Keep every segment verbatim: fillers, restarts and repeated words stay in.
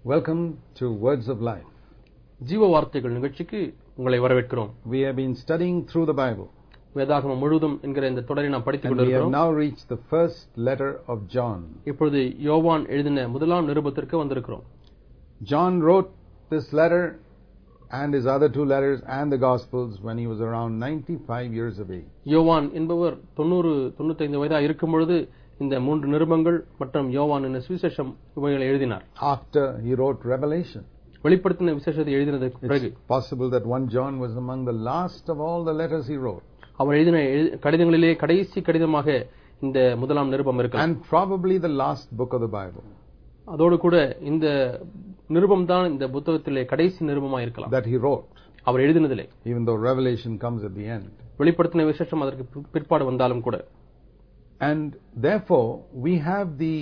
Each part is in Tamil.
Welcome to Words of Life. ஜீவ வார்த்தைகள் நிகழ்ச்சிக்கு உங்களை வரவேற்கிறோம். We have been studying through the Bible. வேதாகமம் முழுவதும் என்கிற இந்த தொடரை நாம் படித்துக் And we have கொண்டிருக்கிறோம். now reached the first letter of John. இப்பொழுது யோவான் எழுதின முதலாம் நிருபத்திற்கு வந்திருக்கிறோம். John wrote this letter and his other two letters and the Gospels when he was around ninety-five years of age. யோவான் என்பவர் தொண்ணூறு தொண்ணூத்தைந்து வயதாக இருக்கும் பொழுது இந்த மூன்று நிருபங்கள் மற்றும் யோவான் என்ற சுவிசேஷம் இவைகளை எழுதினார். After he wrote Revelation. வெளிப்படுத்தின விசேஷத்தை எழுதினதற்கு பிறகு It's possible that First John was among the last of all the letters he wrote. அவர் எழுதின கடிதங்களிலே கடைசி கடிதமாக இந்த முதலாம் நிருபம் இருக்கலாம். And probably the last book of the Bible. அதோடு கூட இந்த நிருபம் தான் இந்த புத்தகத்திலே கடைசி நிருபமாக இருக்கலாம். That he wrote. Our எழுதினதிலே. Even though Revelation comes at the end. வெளிப்படுத்தின விசேஷம் அதற்கு பிற்பாடு வந்தாலும் கூட. And therefore, we have the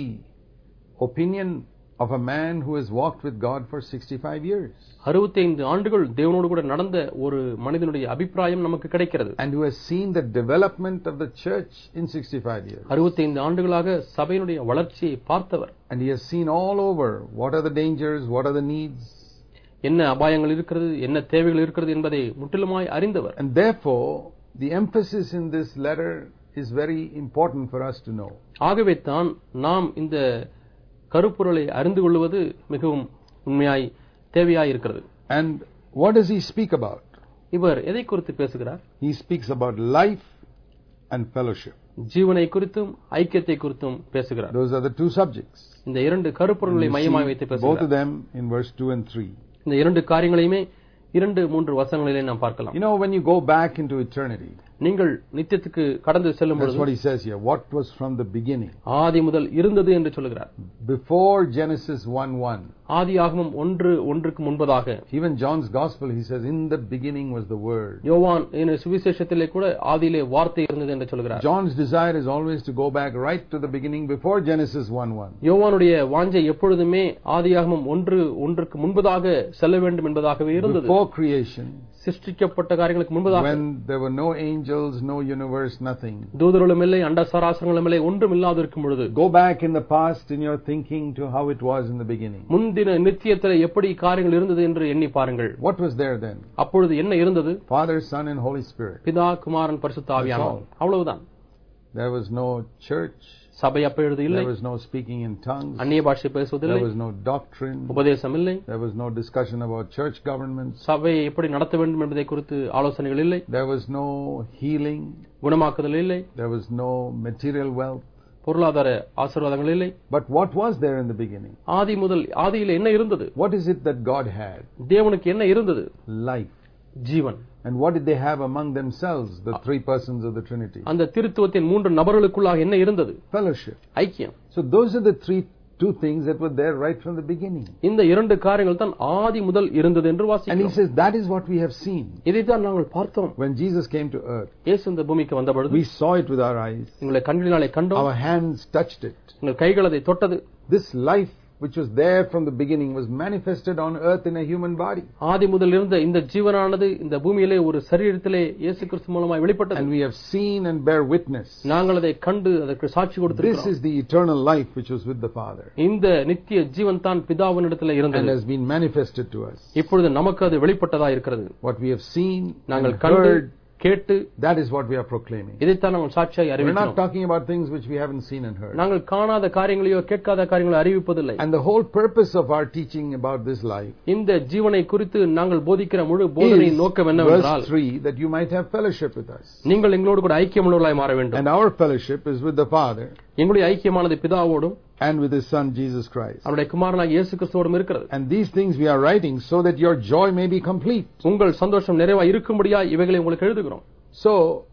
opinion of a man who has walked with God for sixty-five years. அறுபத்தைந்து ஆண்டுகள் தேவனோடு கூட நடந்த ஒரு மனிதனுடைய அபிப்பிராயம் நமக்கு கிடைக்கிறது. And who has seen the development of the church in sixty-five years. அறுபத்தைந்து ஆண்டுகளாக சபையினுடைய வளர்ச்சியை பார்த்தவர். And he has seen all over what are the dangers, what are the needs. என்ன அபாயங்கள் இருக்கிறது, என்ன தேவைகள் இருக்கிறது என்பதை முற்றிலுமாய் அறிந்தவர். And therefore, the emphasis in this letter is very important for us to know. ஆகவே தான் நாம் இந்த கருப்பொருளை அறிந்து கொள்வது மிகவும் உண்மையாய் தேவையாய் இருக்கிறது. And what does he speak about? இவர் எதை குறித்து பேசுகிறார்? He speaks about life and fellowship. ஜீவனை குறித்தும் ஐக்கியத்தை குறித்தும் பேசுகிறார். Those are the two subjects. இந்த இரண்டு கருப்பொருளை மையமாய் வைத்து பேசுகிறார். Both of them in verse two and three. இந்த இரண்டு காரியங்களையுமே இரண்டு மூன்று வசனங்களிலே நாம் பார்க்கலாம். You know, when you go back into eternity, நீங்கள் நித்தியத்துக்கு கடந்து செல்லும் பொழுது that's what he says here. What was from the beginning? ஆதி முதல் இருந்தது என்று சொல்கிறார். Before Genesis one one. ஆதியாகமம் ஒன்று ஒன்றுக்கு முன்பதாக. Even John's Gospel, he says, in the beginning was the Word. யோவான் என்ற சுவிசேஷத்திலே கூட ஆதியிலே வார்த்தை இருந்தது என்று சொல்கிறார். John's desire is always to go back right to the beginning before Genesis one one. யோவானுடைய வாஞ்சை எப்பொழுதுமே ஆதியாகமம் ஒன்று ஒன்றுக்கு முன்பதாக செல்ல வேண்டும் என்பதாகவே இருந்தது. Before creation. சிருஷ்டிக்கப்பட்ட காரியங்களுக்கு முன்பதாக. When there were no angels, no universe, nothing. தூதர்களும் இல்லை, அண்ட சராசரங்களும் இல்லை, ஒன்றும் இல்லாது இருக்கும் பொழுது. Go back in the past in your thinking to how it was in the beginning. முந்தின நித்தியத்திலே எப்படி காரியங்கள் இருந்தது என்று எண்ணி பாருங்கள். What was there then? அப்பொழுது என்ன இருந்தது? Father, Son and Holy Spirit. பிதா, குமாரன், பரிசுத்த ஆவியானவர். அவ்வளவுதான். There was no church. சபை அப்பொழுது இல்லை. There was no speaking in tongues. அந்நிய பாஷை பேசுவதில்லை. There was no doctrine. உபதேசம் இல்லை. There was no discussion about church government. சபையை எப்படி நடத்த வேண்டும் என்பதை குறித்து ஆலோசனைகள் இல்லை. There was no healing. குணமாக்குதல் இல்லை. There was no material wealth. பொருளாதார ஆசீர்வாதங்கள் இல்லை. But what was there in the beginning? ஆதி முதல் ஆதியிலே என்ன இருந்தது? What is it that God had? தேவனுக்கு என்ன இருந்தது? Life. Jeevan. And what did they have among themselves, the three persons of the Trinity? அந்த திருத்துவத்தின் மூன்று நபர்களுக்குள்ளாக என்ன இருந்தது? Fellowship. ஐக்கியம். So those are the three two things that were there right from the beginning. இந்த இரண்டு காரியங்கள் தான் ஆதி முதல் இருந்தது என்று வாசிக்கிறோம். And he says that is what we have seen. இதை தான் நாங்கள் பார்த்தோம். When Jesus came to earth, இயேசு இந்த பூமிக்கு வந்த பொழுது we saw it with our eyes. எங்களை கண்களினாலே கண்டோம். Our hands touched it. எங்கள் கைகள் அதை தொட்டது. This life which was there from the beginning was manifested on earth in a human body. ஆதி முதல் இருந்த இந்த ஜீவனானது இந்த பூமியிலே ஒரு சரீரத்திலே இயேசு கிறிஸ்து மூலமாய் வெளிப்பட்டது. And we have seen and bear witness. நாங்கள் அதை கண்டு அதற்கு சாட்சி கொடுத்திருக்கிறோம். This is the eternal life which was with the Father. இந்த நித்திய ஜீவன் தான் பிதாவினிடத்திலே இருந்தது. And has been manifested to us. இப்பொழுது நமக்கு அது வெளிப்பட்டதா இருக்கிறது. What we have seen, நாங்கள் கண்டு கேட்டு, that is what we are proclaiming. இதைத்தான் நாங்கள் சாட்சியாய் அறிவிக்கிறோம். We are not talking about things which we haven't seen and heard. நாங்கள் காணாத காரியங்களையோ கேட்காத காரியங்களை அறிவிப்பதில்லை. And the whole purpose of our teaching about this life, இந்த ஜீவனை குறித்து நாங்கள் போதிக்கிற முழு போதனையின் நோக்கம் என்னவென்றால், verse three, that you might have fellowship with us. நீங்கள் எங்களோடு கூட ஐக்கியமுள்ளவர்களாய் மாற வேண்டும். And our fellowship is with the Father. எங்களுடைய ஐக்கியமானது பிதாவோடும் and with his son Jesus Christ. அவருடைய குமாரனாகிய இயேசு கிறிஸ்துவோடும் இருக்கிறது. And these things we are writing so that your joy may be complete. உங்கள் சந்தோஷம் நிறைவாய் இருக்கும்படியாய் இவைகளை உங்களுக்கு எழுதுகிறோம். So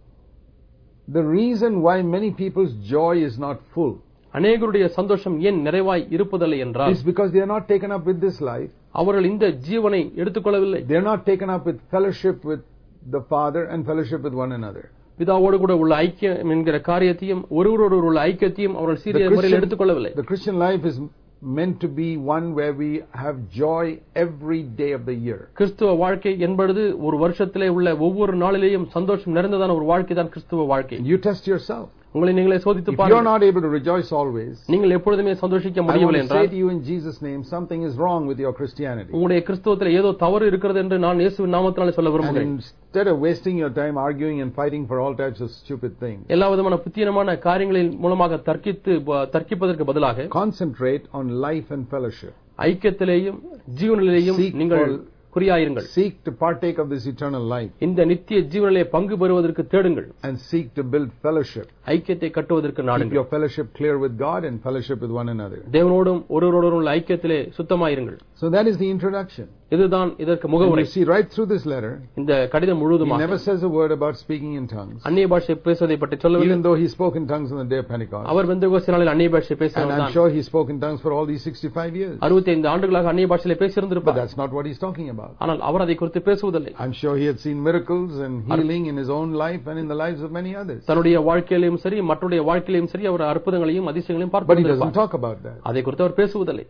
the reason why many people's joy is not full, அநேகருடைய சந்தோஷம் ஏன் நிறைவாய் இருப்பதில்லை என்றால், is because they are not taken up with this life. அவர்கள் இந்த ஜீவனை எடுத்துக்கொள்ளவில்லை. They are not taken up with fellowship with the Father and fellowship with one another. பிதாவோடு கூட உள்ள ஐக்கியம் என்கிற காரியத்தையும் ஒருவரோடு உள்ள ஐக்கியத்தையும் அவர்கள் சீரிய முறையில் எடுத்துக்கொள்ளவில்லை. The Christian life is meant to be one where we have joy every day of the year. கிறிஸ்துவ வாழ்க்கை என்பது ஒரு வருஷத்திலே உள்ள ஒவ்வொரு நாளிலேயும் சந்தோஷம் நிறைந்ததான ஒரு வாழ்க்கை தான் கிறிஸ்துவ வாழ்க்கை. You test yourself. உங்களை நீங்களே சோதித்து If you are பாருங்கள். not able to rejoice always, நீங்கள் எப்பொழுதுமே சந்தோஷிக்க I want முடியவில்லை to say என்றால் to you in Jesus' name, something is wrong with your Christianity. உங்களுடைய கிறிஸ்தவத்தில் ஏதோ தவறு இருக்கிறது என்று நான் இயேசுவின் நாமத்தினாலே சொல்ல And விரும்புகிறேன். instead of wasting your time arguing and fighting for all types of stupid things, எல்லா விதமான புத்தியமான காரியங்களின் மூலமாக தர்க்கித்து தர்க்கிப்பதற்கு பதிலாக concentrate on life and fellowship. ஐக்கியத்திலேயும் ஜீவனிலேயும் Seek நீங்கள் for- குறியாயிருங்கள். Seek to partake of this eternal life இந்த நித்திய ஜீவனிலே பங்கு பெறுவதற்கு தேடுங்கள். and seek to build fellowship. ஐக்கியத்தை கட்டுவதற்கு Keep நாடுங்கள். your fellowship clear with God and fellowship with one another. தேவனோடும் ஒருவரோடும் உள்ள ஐக்கியத்திலே சுத்தமாயிருங்கள். So that is the introduction. இதுதான் இதற்கு And முகவுரை. you see right through this letter, இந்த கடிதம் he முழுவதுமாக never says a word about speaking in tongues, அந்நிய பாஷை பேசுவதை பற்றி சொல்லவில்லை. even though he spoke in tongues on the day of Pentecost. அவர் பெந்தெகோஸ்து நாளில் அந்நிய பாஷை And பேசினார் I'm தான். sure he spoke in tongues for all these sixty-five years. அறுபத்தி ஐந்து ஆண்டுகளாக அந்நிய பாஷையிலே But பேசியிருந்திருப்பார். that's not what he's talking about. ஆனால் அவர் அதை குறித்து பேசுவதில்லை. I'm sure he had seen miracles and healing in his own life and in the lives of many others. தன்னுடைய வாழ்க்கையிலும் சரி மற்றவருடைய வாழ்க்கையிலும் சரி அவர் அற்புதங்களையும் அதிசயங்களையும் But he பார்த்து doesn't talk about that. அதை குறித்து அவர் பேசுவதில்லை.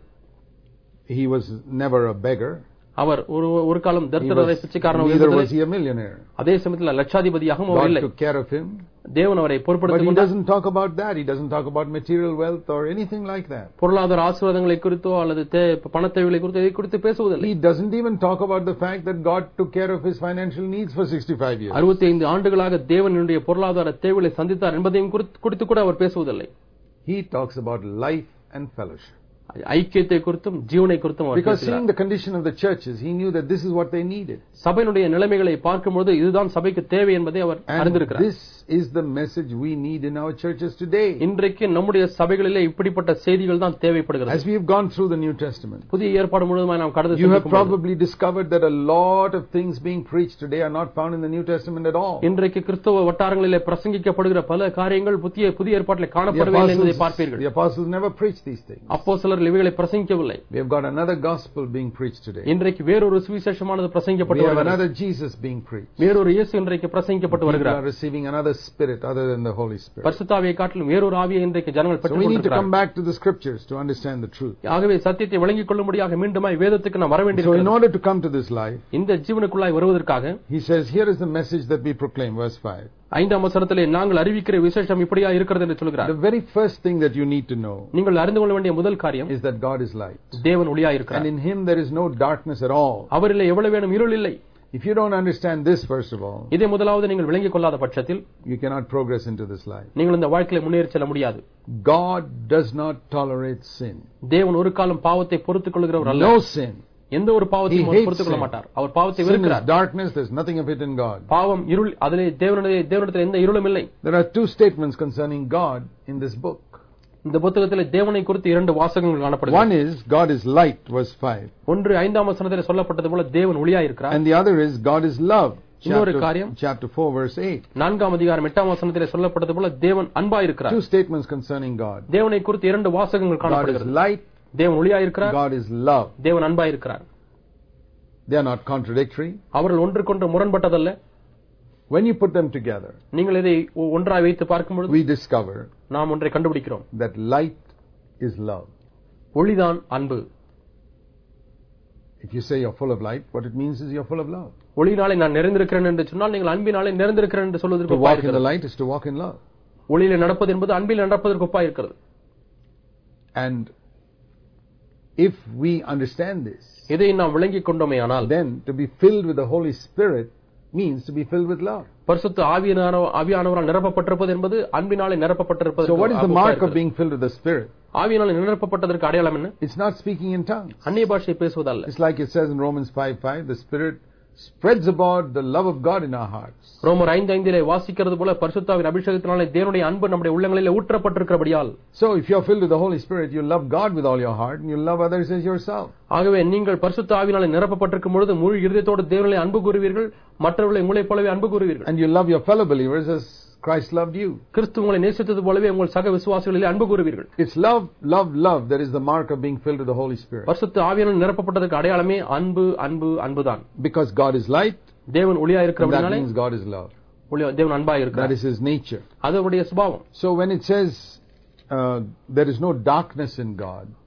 He was never a beggar. அவர் ஒரு ஒரு காலம் He தரித்திரரை was, பிச்சைக்காரனாக neither was இருந்ததில்லை. he a millionaire. அதே சமயத்தில் லட்சாதிபதியாகவும் அவர் God இல்லை. took care of him. தேவன் அவரை But பொறுப்படுத்திக் he கொண்டார். doesn't talk about that. He doesn't talk about material wealth or anything like that. பொருளாதார ஆசீர்வாதங்களை குறித்தோ அல்லது தே- பணத்தேவைகளை குறித்தோ இதை குறித்து பேசுவதில்லை. He doesn't even talk about the fact that God took care of his financial needs for sixty-five years. அறுபத்தி ஐந்து ஆண்டுகளாக தேவனுடைய பொருளாதார தேவைகளை சந்தித்தார் என்பதையும் குறித்து குறித்து கூட அவர் பேசுவதில்லை. He talks about life and fellowship. ஐக்கியத்தை குறித்தும் ஜீவனை குறித்தும் அவர் Because பேசுகிறார். seeing the condition of the churches, he knew that this is what they needed. சபையினுடைய நிலைமைகளை பார்க்கும்போது இதுதான் சபைக்கு தேவை என்பதை அவர் And அறிந்திருக்கிறார். this is the message we need in our churches today. இன்றைக்கு நம்முடைய சபைகளிலே இப்படிப்பட்ட செய்திகள் தான் தேவைப்படுகிறது. As we have gone through the New Testament, புதிய ஏற்பாடு முழுவதுமாய் நாம் கடந்து you have செல்லும் பொழுது probably discovered that a lot of things being preached today are not found in the New Testament at all. இன்றைக்கு கிறிஸ்தவ வட்டாரங்களிலே பிரசங்கிக்கப்படுகிற பல காரியங்கள் புதிய புதிய ஏற்பாட்டிலே The காணப்படவே இல்லை என்பதை apostles, பார்ப்பீர்கள். the apostles never preached these things. அப்போஸ்தலர் இவைகளை பிரசங்கிக்கவில்லை. We have got another gospel being preached today. இன்றைக்கு வேறொரு சுவிசேஷமானது We பிரசங்கிக்கப்பட்டு have வருகிறது. another Jesus being preached. வேறொரு இயேசு இன்றைக்கு பிரசங்கிக்கப்பட்டு People வருகிறார். are receiving another spirit other than the Holy Spirit. பரிசுத்தாவியை காட்டிலும் வேறொரு ஆவியை இன்றைக்கு ஜனங்கள் So we need to come பெற்றுக்கொண்டிருக்கிறார்கள். back to the scriptures to understand the truth. ஆகவே சத்தியத்தை விளங்கிக் கொள்ளும்படியாக மீண்டுமாய் வேதத்துக்கு நாம் வர So in வேண்டியிருக்கிறது. order to come to this life, இந்த ஜீவனுக்குள்ளாய் வருவதற்காக he says, here is the message that we proclaim, verse five. ஐந்தாம் வசனத்திலே நாங்கள் அறிவிக்கிற விசேஷம் இப்படியா இருக்கிறது என்று சொல்கிறார். The very first thing that you need to know நீங்கள் அறிந்து கொள்ள வேண்டிய முதல் காரியம் is that God is light. தேவன் ஒளியா And இருக்கிறார். in him there is no darkness at all. அவரிலே எவ்வளவு வேணும் இருள் இல்லை. If you don't understand this, first of all, இதை முதலாவது நீங்கள் விளங்கிக் கொள்ளாத பட்சத்தில் you cannot progress into this life. நீங்கள் இந்த வாழ்க்கையில முன்னேறி செல்ல முடியாது. God does not tolerate sin. தேவன் ஒரு காலம் பாவத்தை பொறுத்துக் கொள்கிறவர் அல்ல. No sin. எந்த ஒரு பாவத்தையும் He அவர் hates பொறுத்துக் கொள்ள sin. மாட்டார். அவர் பாவத்தை Sin is வெறுக்கிறார். darkness, there's nothing of it in God. பாவம் இருள், அதிலே தேவனுடைய தேவனிடத்தில் எந்த இருளும் இல்லை. There are two statements concerning God in this book. இந்த புத்தகத்திலே தேவனை குறித்து இரண்டு வாசகங்கள் காணப்படுகிறது. One is God is light, verse five. ஒன்று ஐந்தாம் வசனத்திலே சொல்லப்பட்டது போல தேவன் ஒளியா இருக்கிறார். And the other is God is love. இன்னொரு Chapter, காரியம் chapter four, verse eight. நான்காம் அதிகாரம் எட்டாம் வசனத்திலே சொல்லப்பட்டது போல தேவன் அன்பா இருக்கிறார். Two statements concerning God. தேவனை குறித்து இரண்டு வாசகங்கள் God is காணப்படுகிறது. light, தேவன் ஒளியா இருக்கிறார். God is love. தேவன் அன்பா இருக்கிறார். They are not contradictory. அவர்கள் ஒன்றுக்கொன்று முரண்பட்டதல்ல. When you put them together, நீங்கள் இதை ஒன்றாய் வைத்து பார்க்கும்போது we discover நாம் ஒன்றை கண்டுபிடிக்கிறோம். that light is love. ஒளிதான் அன்பு. If you say you're full of light, what it means is you're full of love. ஒளினாலே நான் நிறைந்திருக்கிறேன் என்று சொன்னால் நீங்கள் அன்பினாலே நிறைந்திருக்கிறேன் என்று To சொல்வதற்கு walk in the ஒப்பாயிருக்கிறது. light is to walk in love. ஒளியிலே நடப்பது என்பது அன்பில் நடப்பதற்கு ஒப்பாயிருக்கிறது. And if we understand this, இதை நாம் விளங்கிக் கொண்டோமே ஆனால் then to be filled with the Holy Spirit means to be filled with love. பரிசுத்த ஆவியான ஆவியானவரால் நிரப்பப்பட்டிருப்பது என்பது அன்பினாலே நிரப்பப்பட்டிருப்பது. So what is the mark of being filled with the Spirit? ஆவியானவரால் நிரப்பப்பட்டதற்கு அடையாளம் என்ன? It's not speaking in tongues. அந்நிய பாஷை பேசுவதல்ல. It's like it says in Romans five five, the Spirit spreads abroad the love of God in our hearts. ரோமர் ஐந்து ஐந்திலே வாசிக்கிறது போல பரிசுத்தாவின் அபிஷேகத்தினாலே தேவனுடைய அன்பு நம்முடைய உள்ளங்களிலே ஊற்றப்பட்டிருக்கிறபடியால். So if you are filled with the Holy Spirit, you love God with all your heart and you love others as yourself. ஆகவே நீங்கள் பரிசுத்த ஆவியினாலே நிரப்பப்பட்டிருக்கும் பொழுது முழு இருதயத்தோடு தேவனை அன்பு கூறுவீர்கள், மற்றவர்களை உங்களைப் போலவே அன்பு கூறுவீர்கள். And you love your fellow believers as Christ loved you. கிறிஸ்து உங்களை நேசித்தது போலவே உங்கள் சக விசுவாசிகளிலே அன்பு கூறுவீர்கள். It's love, love, love that is the mark of being filled with the Holy Spirit. பரிசுத்த ஆவியானவரால் நிரப்பப்பட்டதற்கு அடையாளமே அன்பு அன்பு அன்புதான். Because God is light, தேவன் ஒளியா that இருக்கிறபடினாலே means God is love. ஒளியா தேவன் அன்பா That இருக்கிறார். is His nature. அது அவருடைய சுபாவம். So when it says uh, there is no darkness in God,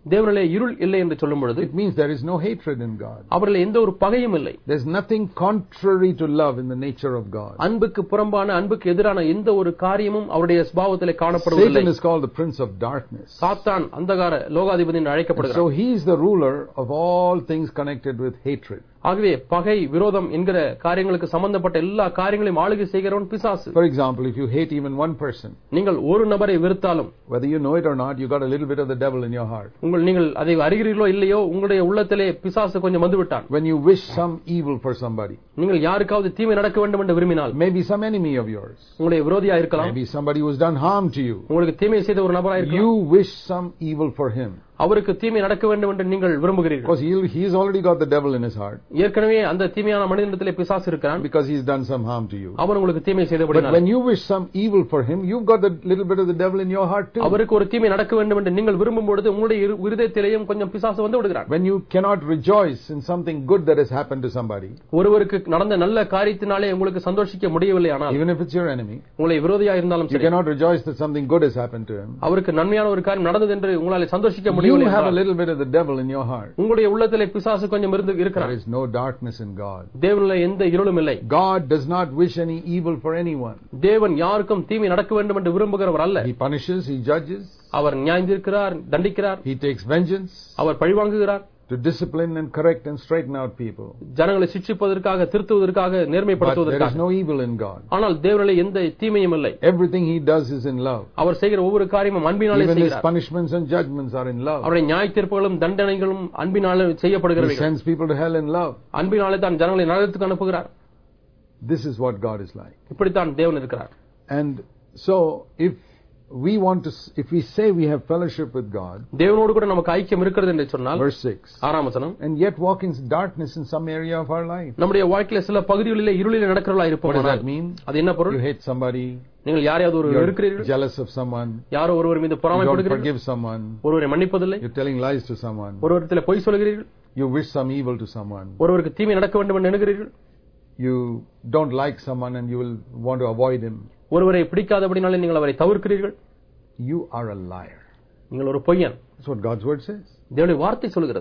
தேவனிலே இருள் இல்லை என்று சொல்லும் பொழுது it means there is no hatred in God. அவரிலே எந்த ஒரு பகையும் இல்லை. There's nothing contrary to love in the nature of God. அன்புக்கு புறம்பான அன்புக்கு எதிரான எந்த ஒரு காரியமும் அவருடைய சுபாவத்திலே காணப்படுவதில்லை. Satan is called the prince of darkness. சாத்தான் அந்தகார லோகாதிபதி என்று அழைக்கப்படுகிறார். So he is the ruler of all things connected with hatred. ஆகவே பகை விரோதம் என்கிற காரியங்களுக்கு சம்பந்தப்பட்ட எல்லா காரியங்களையும் ஆளுகை செய்கிறவன் பிசாசு. For example, if you hate even one person, நீங்கள் ஒரு நபரை வெறுத்தாலும், whether you know it or not, you got a little bit of the devil in your heart. உங்கள் நீங்கள் அதை அறிகிறீர்களோ இல்லையோ உங்களுடைய உள்ளத்திலே பிசாசு கொஞ்சம் வந்து விட்டான். When you wish some evil for somebody, நீங்கள் யாருக்காவது தீமை நடக்க வேண்டும் என்று விரும்பினால், maybe some enemy of yours, உங்களுடைய விரோதியா இருக்கலாம், maybe somebody who's done harm to you, உங்களுக்கு தீமை செய்த ஒரு நபரா இருக்கலாம், you wish some evil for him. அவருக்கு தீமை நடக்க வேண்டும் என்று நீங்கள் விரும்புகிறீர்கள். Because he he's already got the devil in his heart. ஏற்கனவே அந்த தீமையான மனிதனிடத்திலே பிசாசு இருக்கிறான். Because he's done some harm to you. அவன் உங்களுக்கு தீமை செய்தபடியால். But when you wish some evil for him, you've got a little bit of the devil in your heart too. அவருக்கு ஒரு தீமை நடக்க வேண்டும் என்று நீங்கள் விரும்பும் பொழுது உங்களுடைய இருதயத்திலேயும் கொஞ்சம் பிசாசு வந்து விடுகிறான். When you cannot rejoice in something good that has happened to somebody, ஒருவருக்கு நடந்த நல்ல காரியத்தினாலே உங்களுக்கு சந்தோஷிக்க முடியவில்லை ஆனால், even if it's your enemy, உங்களுடைய விரோதியா இருந்தாலும் you cannot rejoice that something good has happened to him. அவருக்கு நன்மையான ஒரு காரியம் நடந்தது என்று உங்களால் சந்தோஷிக்க முடியவில்லை. You have a little bit of the devil in your heart. உங்களுடைய உள்ளத்திலே பிசாசு கொஞ்சம் இருந்து இருக்கிறான். There is no darkness in God. தேவனிலே எந்த இருளும் இல்லை. God does not wish any evil for anyone. தேவன் யாருக்கும் தீமை நடக்க வேண்டும் என்று விரும்புகிறவர் அல்ல. He punishes, he judges. Our நியாயந்தீர்க்கிறார், தண்டிக்கிறார். He takes vengeance. Our பழிவாங்குகிறார். To discipline and correct and straighten out people. ஜனங்களை சிட்சிப்பதற்காக, திருத்துவதற்காக, நேர்மைப்படுத்துவதற்காக. But there is no evil in God. ஆனால் தேவனிலே எந்த தீமையும் இல்லை. Everything he does is in love. அவர் செய்கிற ஒவ்வொரு காரியமும் அன்பினாலே செய்கிறார். Even his punishments and judgments are in love. அவருடைய நியாயத்தீர்ப்புகளும் தண்டனைகளும் அன்பினாலே செய்யப்படுகிறவை. He sends people to hell in love. அன்பினாலே தான் ஜனங்களை நரகத்துக்கு அனுப்புகிறார். This is what God is like. இப்படி தான் தேவன் இருக்கிறார். And so if we want to, if we say we have fellowship with God, தேவனோடு கூட நமக்கு ஐக்கியம் இருக்கிறது என்று சொன்னால், verse six, ஆறாம் வசனம், and yet walk in darkness in some area of our life. நம்முடைய வாழ்க்கையில சில பகுதிகளிலே இருளிலே நடக்கிறவளா இருப்போம். What does that mean? அது என்ன பொருள்? You hate somebody, நீங்கள் யாரையாவது ஒரு வெறுக்கிறீர்கள், jealous of someone, யாரோ ஒருவர் மீது பொறாமைப்படுகிறீர்கள், forgive someone, ஒருவரை மன்னிப்பதில்லை, you're telling lies to someone, ஒருவரிடத்தில் பொய் சொல்கிறீர்கள், you wish some evil to someone, ஒருவருக்கு தீமை நடக்க வேண்டும் என்று எண்ணுகிறீர்கள், you don't like someone and you will want to avoid him, ஒருவரை பிடிக்காதபடினாலே நீங்கள் அவரை தவிர்க்கிறீர்கள், you are a liar. நீங்கள் ஒரு பொய்யன். That's what God's word says. தேவனுடைய வார்த்தை சொல்கிறது.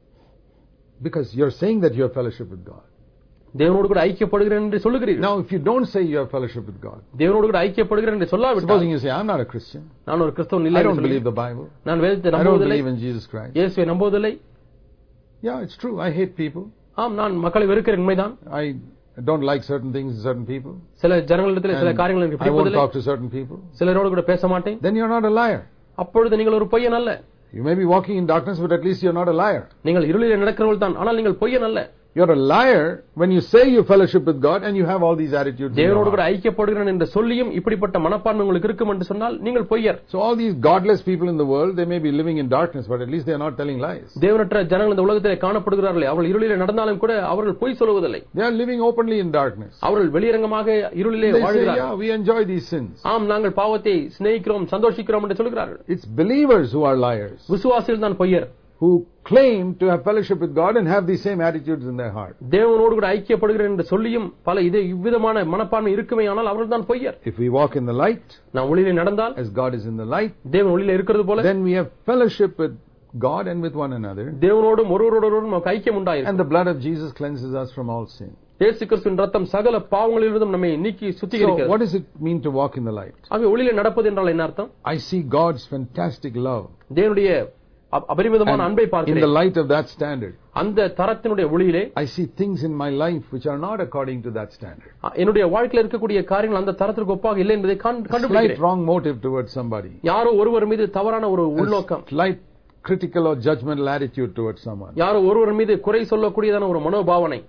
Because you're saying that you have fellowship with God. தேவனோடு கூட ஐக்கியப்படுகிறேன் என்று சொல்லுகிறீர்கள். Now if you don't say you have fellowship with God, தேவனோடு கூட ஐக்கியப்படுகிறேன் என்று சொல்லாவிட்டால், supposing you say I'm not a Christian, நான் ஒரு கிறிஸ்தவன் இல்லை, I don't believe the Bible, நான் வேதத்தை I don't நம்புவதில்லை, believe in Jesus Christ, இயேசுவை நம்புவதில்லை. Yeah, it's true, I hate people. ஆம், நான் மக்களை வெறுக்கிறேன், உண்மைதான். I don't like certain things in certain people. சில ஜனங்களிடத்தில் சில காரியங்களை எனக்கு I won't பிடிப்பதில்லை. talk to certain people. சிலரோடு கூட பேச மாட்டேன். Then you're not a liar. அப்பொழுது நீங்கள் ஒரு பொய்யன் அல்ல. You may be walking in darkness, but at least you're not a liar. நீங்கள் இருளிலே நடக்கிறவர்கள் தான், ஆனால் நீங்கள் பொய்யன் அல்ல. You're a liar when you say you fellowship with God and you have all these attitudes. தேவனோடு கூட ஐக்கியப்படுகிறேன் என்று சொல்லியும் இப்படிப்பட்ட மனப்பான்மை உங்களுக்கு இருக்கும் என்று சொன்னால் நீங்கள் பொய்யர். So all these godless people in the world, they may be living in darkness, but at least they are not telling lies. தேவனற்ற ஜனங்கள் இந்த உலகத்திலே காணப்படுகிறார்களே, அவர்கள் இருளிலே நடந்தாலும் கூட அவர்கள் பொய் சொல்வதில்லை. They are living openly in darkness. அவர்கள் வெளியரங்கமாக இருளிலே They say, வாழ்கிறார்கள். yeah, we enjoy these sins. ஆம், நாங்கள் பாவத்தை சிநேகிக்கிறோம், சந்தோஷிக்கிறோம் என்று சொல்கிறார்கள். It's believers who are liars, விசுவாசிகள் தான் பொய்யர், who claim to have fellowship with God and have these same attitudes in their heart. தேவனோடு கூட ஐக்கியப்படுகிறேன் என்று சொல்லியும் பல இதே இவ்விதமான மனப்பான்மை இருக்குமேயானால் அவர்கள் தான் பொய்யர். If we walk in the light, நாம் ஒளியிலே நடந்தால், as God is in the light, தேவன் ஒளியிலே இருக்கிறது போல, then we have fellowship with God and with one another. தேவனோடும் ஒருவரோடும் நமக்கு ஐக்கியம் உண்டாயிருக்கும். And the blood of Jesus cleanses us from all sin. இயேசு கிறிஸ்துவின் இரத்தம் சகல பாவங்களிலிருந்தும் நம்மை நீக்கி சுத்திகரிக்கிறது. So what does it mean to walk in the light? ஆகவே ஒளியிலே நடப்பது என்றால் என்ன அர்த்தம்? I see God's fantastic love. தேவனுடைய அபரிமிதமான அன்பை பார்க்கிறேன். In the light of that standard, அந்த தரத்தினுடைய ஒளியிலே I see things in my life which are not according to that standard. என்னுடைய வாழ்க்கையில் இருக்கக்கூடிய காரியங்கள் அந்த தரத்திற்கு ஒப்பாக இல்லை என்பதை கண்டுபிடிக்கிறேன். Slight wrong motive towards somebody. யாரோ ஒருவர் மீது தவறான ஒரு உள்நோக்கம், slight critical or judgmental attitude towards someone. யாரோ ஒருவர் மீது குறை சொல்லக்கூடியதான ஒரு மனோபாவனை.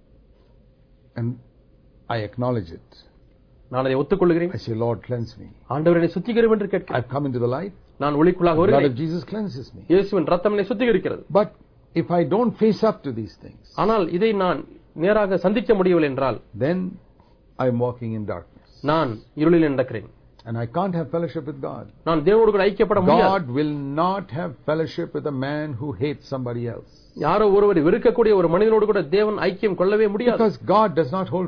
And I acknowledge it. நான் அதை ஒத்துக்கொள்கிறேன். I say, Lord, cleanse me. ஆண்டவரே என்னை சுத்திகரியும் என்று கேட்கிறேன். I've come into the light. நான் ஒளிக்குள்ளாக வருகிறேன். The blood of Jesus cleanses me. இயேசுவின் இரத்தம் என்னை சுத்திகரிக்கிறது. But if I don't face up to these things, ஆனால் இதை நான் நேராக சந்திக்க முடியவில்லை என்றால், then I am walking in darkness. நான் இருளில் நடக்கிறேன். And I can't have fellowship with God. நான் தேவனோடு கூட ஐக்கியப்பட முடியாது. God will not have fellowship with a man who hates somebody else. யாரோ ஒருவரை வெறுக்கக்கூடிய ஒரு மனிதனோடு கூட தேவன் ஐக்கியம் கொள்ளவே முடியாது. Because God does not hold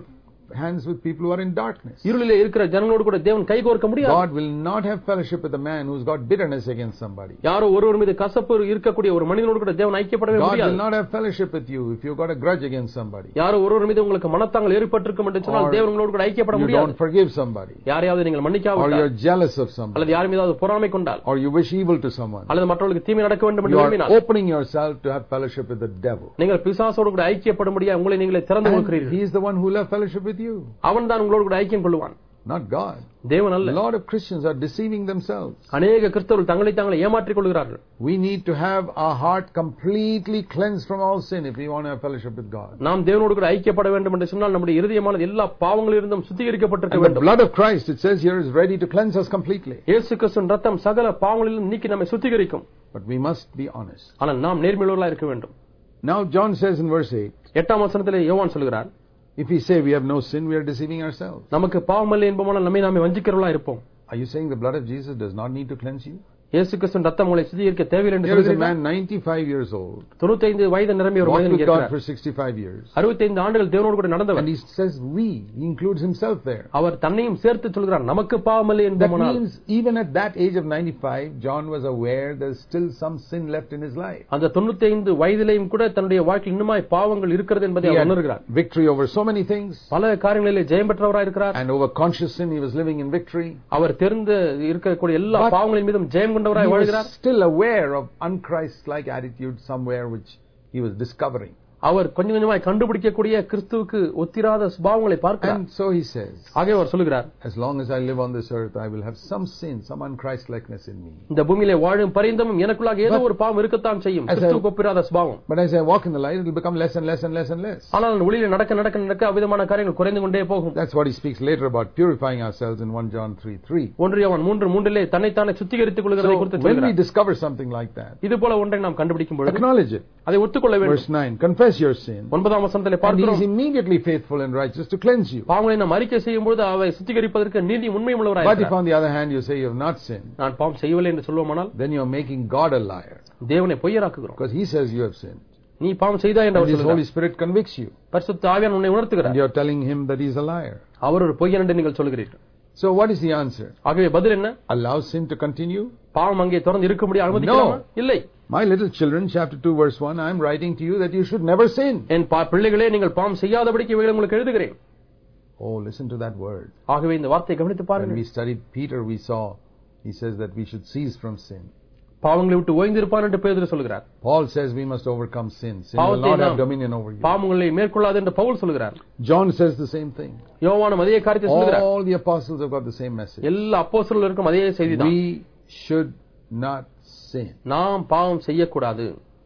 hands with people who are in darkness. இருளிலே இருக்கிற ஜனங்களோடு கூட தேவன் கைகோர்க்க முடியாது. God will not have fellowship with a man who's got bitterness against somebody. யாரோ ஒருவர் மீது கசப்பு இருக்கக்கூடிய ஒரு மனிதனோடு கூட தேவன் ஐக்கியப்படவே முடியாது. God will not have fellowship with you if you got a grudge against somebody. யாரோ ஒருவர் மீது உங்களுக்கு மனத்தாங்கல் ஏற்பட்டிருக்கும் என்று சொன்னால் தேவன் உங்களோடு கூட ஐக்கியப்பட முடியாது. You don't forgive somebody. யாரையாவது நீங்கள் மன்னிக்காவிட்டால், or you're jealous of somebody, அல்லது யார் மீதாவது பொறாமை கொண்டால், or you wish evil to someone, அல்லது மற்றவர்களுக்கு தீமை நடக்க வேண்டும் என்று விரும்பினால், you are opening yourself to have fellowship with the devil. நீங்கள் பிசாசோடு கூட ஐக்கியப்படும்படியாக உங்களை நீங்களே திறந்து கொள்கிறீர்கள். He is the one who will have fellowship with you. அவன்தான் உங்களோடு கூட ஐக்கியம் கொள்வான், not God. தேவன் அல்ல. A lot of Christians are deceiving themselves. அநேக கிறிஸ்தவர்கள் தங்களை தாங்களே ஏமாற்றிக் கொள்கிறார்கள். We need to have our heart completely cleansed from all sin if we want to have fellowship with God. நாம் தேவனோடு கூட ஐக்கியப்பட வேண்டும் என்று சொன்னால் நம்முடைய இருதயமானது எல்லா பாவங்களிலிருந்தும் சுத்திகரிக்கப்பட்டிருக்க வேண்டும். The blood of Christ, it says here, is ready to cleanse us completely. இயேசு கிறிஸ்துவின் இரத்தம் சகல பாவங்களிலும் நீக்கி நம்மை சுத்திகரிக்கும். But we must be honest. ஆனால் நாம் நேர்மையுள்ளவர்களாக இருக்க வேண்டும். Now John says in verse eight, எட்டாம் வசனத்திலே யோவான் சொல்கிறார், if we say we have no sin, we are deceiving ourselves. நமக்கு பாவமில்லை என்போமானால் நம்மை நாமே வஞ்சிக்கிறவர்களாக இருப்போம். Are you saying the blood of Jesus does not need to cleanse you? இயேசு கிறிஸ்துவின் இரத்தம் உங்களை சுத்திகரிக்க தேவையில்லை என்று சொல்கிறார். சொல்கிறார். There is a man ninety-five years old. தொண்ணூற்று ஐந்து வயது நிரம்பிய ஒரு மனிதன் இருக்கிறார். God for sixty-five years. அறுபத்தி ஐந்து ஆண்டுகள் தேவனோடு கூட நடந்தவர். And he says we, he includes himself there. அவர் தன்னையும் சேர்த்து சொல்கிறார், நமக்கு பாவமில்லை என்போமானால். That means even at that age of ninety-five, John was aware there is still some sin left in his life. அந்த தொண்ணூற்று ஐந்து வயதிலேயும் கூட தன்னுடைய வாழ்க்கையில் இன்னுமாய் பாவங்கள் இருக்கிறது என்பதை அவர் உணர்கிறார். Victory over so many things. பல காரியங்களிலே ஜெயம் பெற்றவராய் இருக்கிறார். And over conscious sin he was living in victory. அவர் தெரிந்து இருக்கக்கூடிய எல்லா பாவங்களின் மீதும் ஜெயம் கொண்டவராய் வாழ்கிறார். Still aware of unchrist-like attitude somewhere which he was discovering. அவர் கொஞ்சம் கொஞ்சமாய் கண்டுபிடிக்கக்கூடிய கிறிஸ்துவுக்கு ஒத்திராத சுபாவங்களை பார்க்கிறார். And so he says, ஆகவே அவர் சொல்கிறார், as long as I live on this earth I will have some sin, some unchristlikeness in me. இந்த பூமியிலே வாழும் பரிந்தமும் எனக்குள்ளாக ஏதோ ஒரு பாவம் இருக்கத்தான் செய்யும், கிறிஸ்துவுக்கு ஒப்பிராத சுபாவம். But as I walk in the light it will become less and less and less and less. ஆனால் ஒளியிலே நடக்க நடக்க நடக்க அவிதமான காரியங்கள் குறைந்து கொண்டே போகும். That's what he speaks later about purifying ourselves in First John three three. ஒன்று யோவான் மூன்று மூன்றிலே தன்னைத்தானே சுத்திகரித்துக் கொள்கிறதை குறித்து சொல்கிறார். When we discover something like that, இதுபோல ஒன்றை நாம் கண்டுபிடிக்கும் பொழுது acknowledge it. அதை ஒத்துக்கொள்ள வேண்டும். Verse nine, confess your sin. ஒன்பதாம் வசனத்திலே And he பார்க்கிறோம், is immediately faithful and righteous to cleanse you. பாவங்களை நாம் அறிக்கை செய்யும் பொழுது அவை சுத்திகரிப்பதற்கு நீதி உண்மையும் உள்ளவராய் But if இருக்கிறார். on the other hand you say you have not sinned, நான் பாவம் செய்யவில்லை என்று சொல்வோமானால், then you are making God a liar. தேவனை பொய்யராக்குகிறோம். Because he says you have sinned. நீ பாவம் செய்தாய் என்று And அவர் his சொல்கிறார். Holy Spirit convicts you. பரிசுத்த ஆவியானவர் உன்னை உணர்த்துகிறார். And you are telling him that he is a liar. அவர் ஒரு பொய்யன் என்று நீங்கள் சொல்கிறீர்கள். So what is the answer? ஆகவே பதில் என்ன? Allow sin to continue? பாவம் அங்கே தொடர்ந்து இருக்கும்படி அனுமதிக்கலாமா? இல்லை. My little children, chapter two verse one, I am writing to you that you should never sin. என் பிள்ளைகளே, நீங்கள் பாவம் செய்யாதபடிக்கு இவைகளை உங்களுக்கு எழுதுகிறேன். Oh, listen to that word. ஆகவே இந்த வார்த்தையை கவனித்து When பாருங்கள். we studied Peter, we saw he says that we should cease from sin. பாவங்களை விட்டு ஓய்ந்திருப்பான் என்று பேதுரு சொல்கிறார். Paul says we must overcome sin. Sin will not have dominion over you. பாவங்களை மேற்கொள்ளாது என்று பவுல் சொல்கிறார். John says the same thing. யோவானும் அதே காரியத்தை சொல்கிறார். All the apostles have got the same message. எல்லா அப்போஸ்தலர்களுக்கும் அதே செய்திதான். We should not sin. நாம் பாவம் செய்யக்கூடாது.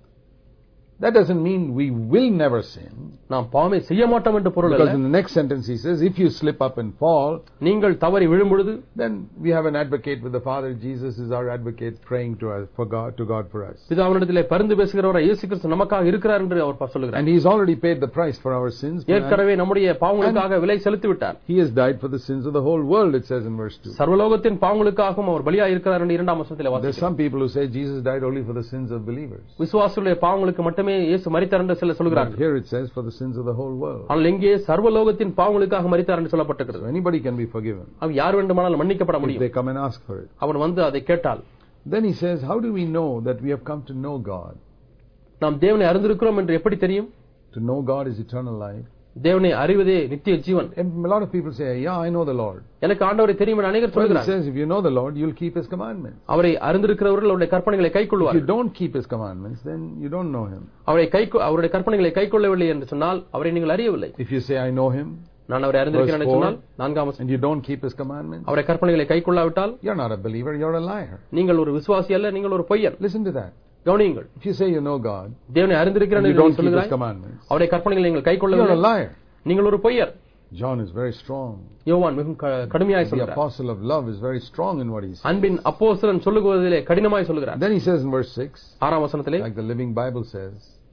That doesn't mean we will never sin. நாம் பாவமே செய்ய மாட்டோம் என்று பொருள் அல்ல. Because in the next sentence he says, if you slip up and fall, நீங்கள் தவறி விழும் பொழுது, then we have an advocate with the Father. Jesus is our advocate, praying to us for God, to God for us. பிதாவினிடத்திலே பரிந்து பேசுகிறவராய் இயேசு கிறிஸ்து நமக்காக இருக்கிறார் என்று அவர் சொல்கிறார். And he's already paid the price for our sins. ஏற்கனவே நம்முடைய பாவங்களுக்காக விலை செலுத்தி விட்டார். He has died for the sins of the whole world, it says in verse two. சர்வலோகத்தின் பாவங்களுக்காகவும் அவர் பலியாய் இருக்கிறார் என்று இரண்டாம் வசனத்திலே There are வாசிக்கிறோம். some people who say Jesus died only for the sins of believers. விசுவாசிகளுடைய பாவங்களுக்கு மட்டுமே இயேசு மரித்தார் என்று சிலர் But சொல்கிறார்கள். here it says for the sins of the whole world. ஆனால் இங்கே சர்வலோகத்தின் பாவங்களுக்காக மரித்தார் என்று சொல்லப்பட்டிருக்கிறது. So anybody can be forgiven அவன் யார் வேண்டுமானாலும் மன்னிக்கப்பட if முடியும். they come and ask for it. அவன் வந்து அதை கேட்டால். Then he says, how do we know that we have come to know God? நாம் தேவனை அறிந்திருக்கிறோம் என்று எப்படி தெரியும்? To know God is eternal life. தேவனை அறிவதே நித்திய ஜீவன். A lot of people say, yeah, I know the Lord. எனக்கு ஆண்டவரை தெரியும் என்று அநேகர் Well, he சொல்கிறார்கள். says, if you know the Lord, you'll keep his commandments. அவரை அறிந்திருக்கிறவர்கள் அவருடைய கற்பனைகளை If கைக்கொள்வார்கள். you don't keep his commandments, then you don't know him. அவரை கை அவருடைய கற்பனைகளை கைக்கொள்ளவில்லை என்று சொன்னால் அவரை நீங்கள் அறியவில்லை. If you say, I know him, நான் அவரை அறிந்திருக்கிறேன் என்று சொன்னால் நான்காம் வசனம், and you don't keep his commandments, அவருடைய கற்பனைகளை கைக்கொள்ளாவிட்டால் you're not a believer, you're a liar. நீங்கள் ஒரு விசுவாசி அல்ல, நீங்கள் ஒரு பொய்யன். Listen to that. கவனியுங்கள். If you say you know God, தேவனை அறிந்திருக்கிறேன் and you என்று don't keep his சொல்கிறாய், commandments, அவருடைய கற்பனைகளை நீங்கள் you're கைக்கொள்ளவில்லை, a liar. நீங்கள் ஒரு பொய்யர். John is very strong. யோவான் மிகவும் கடுமையாய் The சொல்கிறார். apostle of love is very strong in what he says. அன்பின் அப்போஸ்தலன் சொல்லுவதிலே கடினமாய் சொல்கிறார். Then he says in verse six, ஆறாம் வசனத்திலே, like the Living Bible says,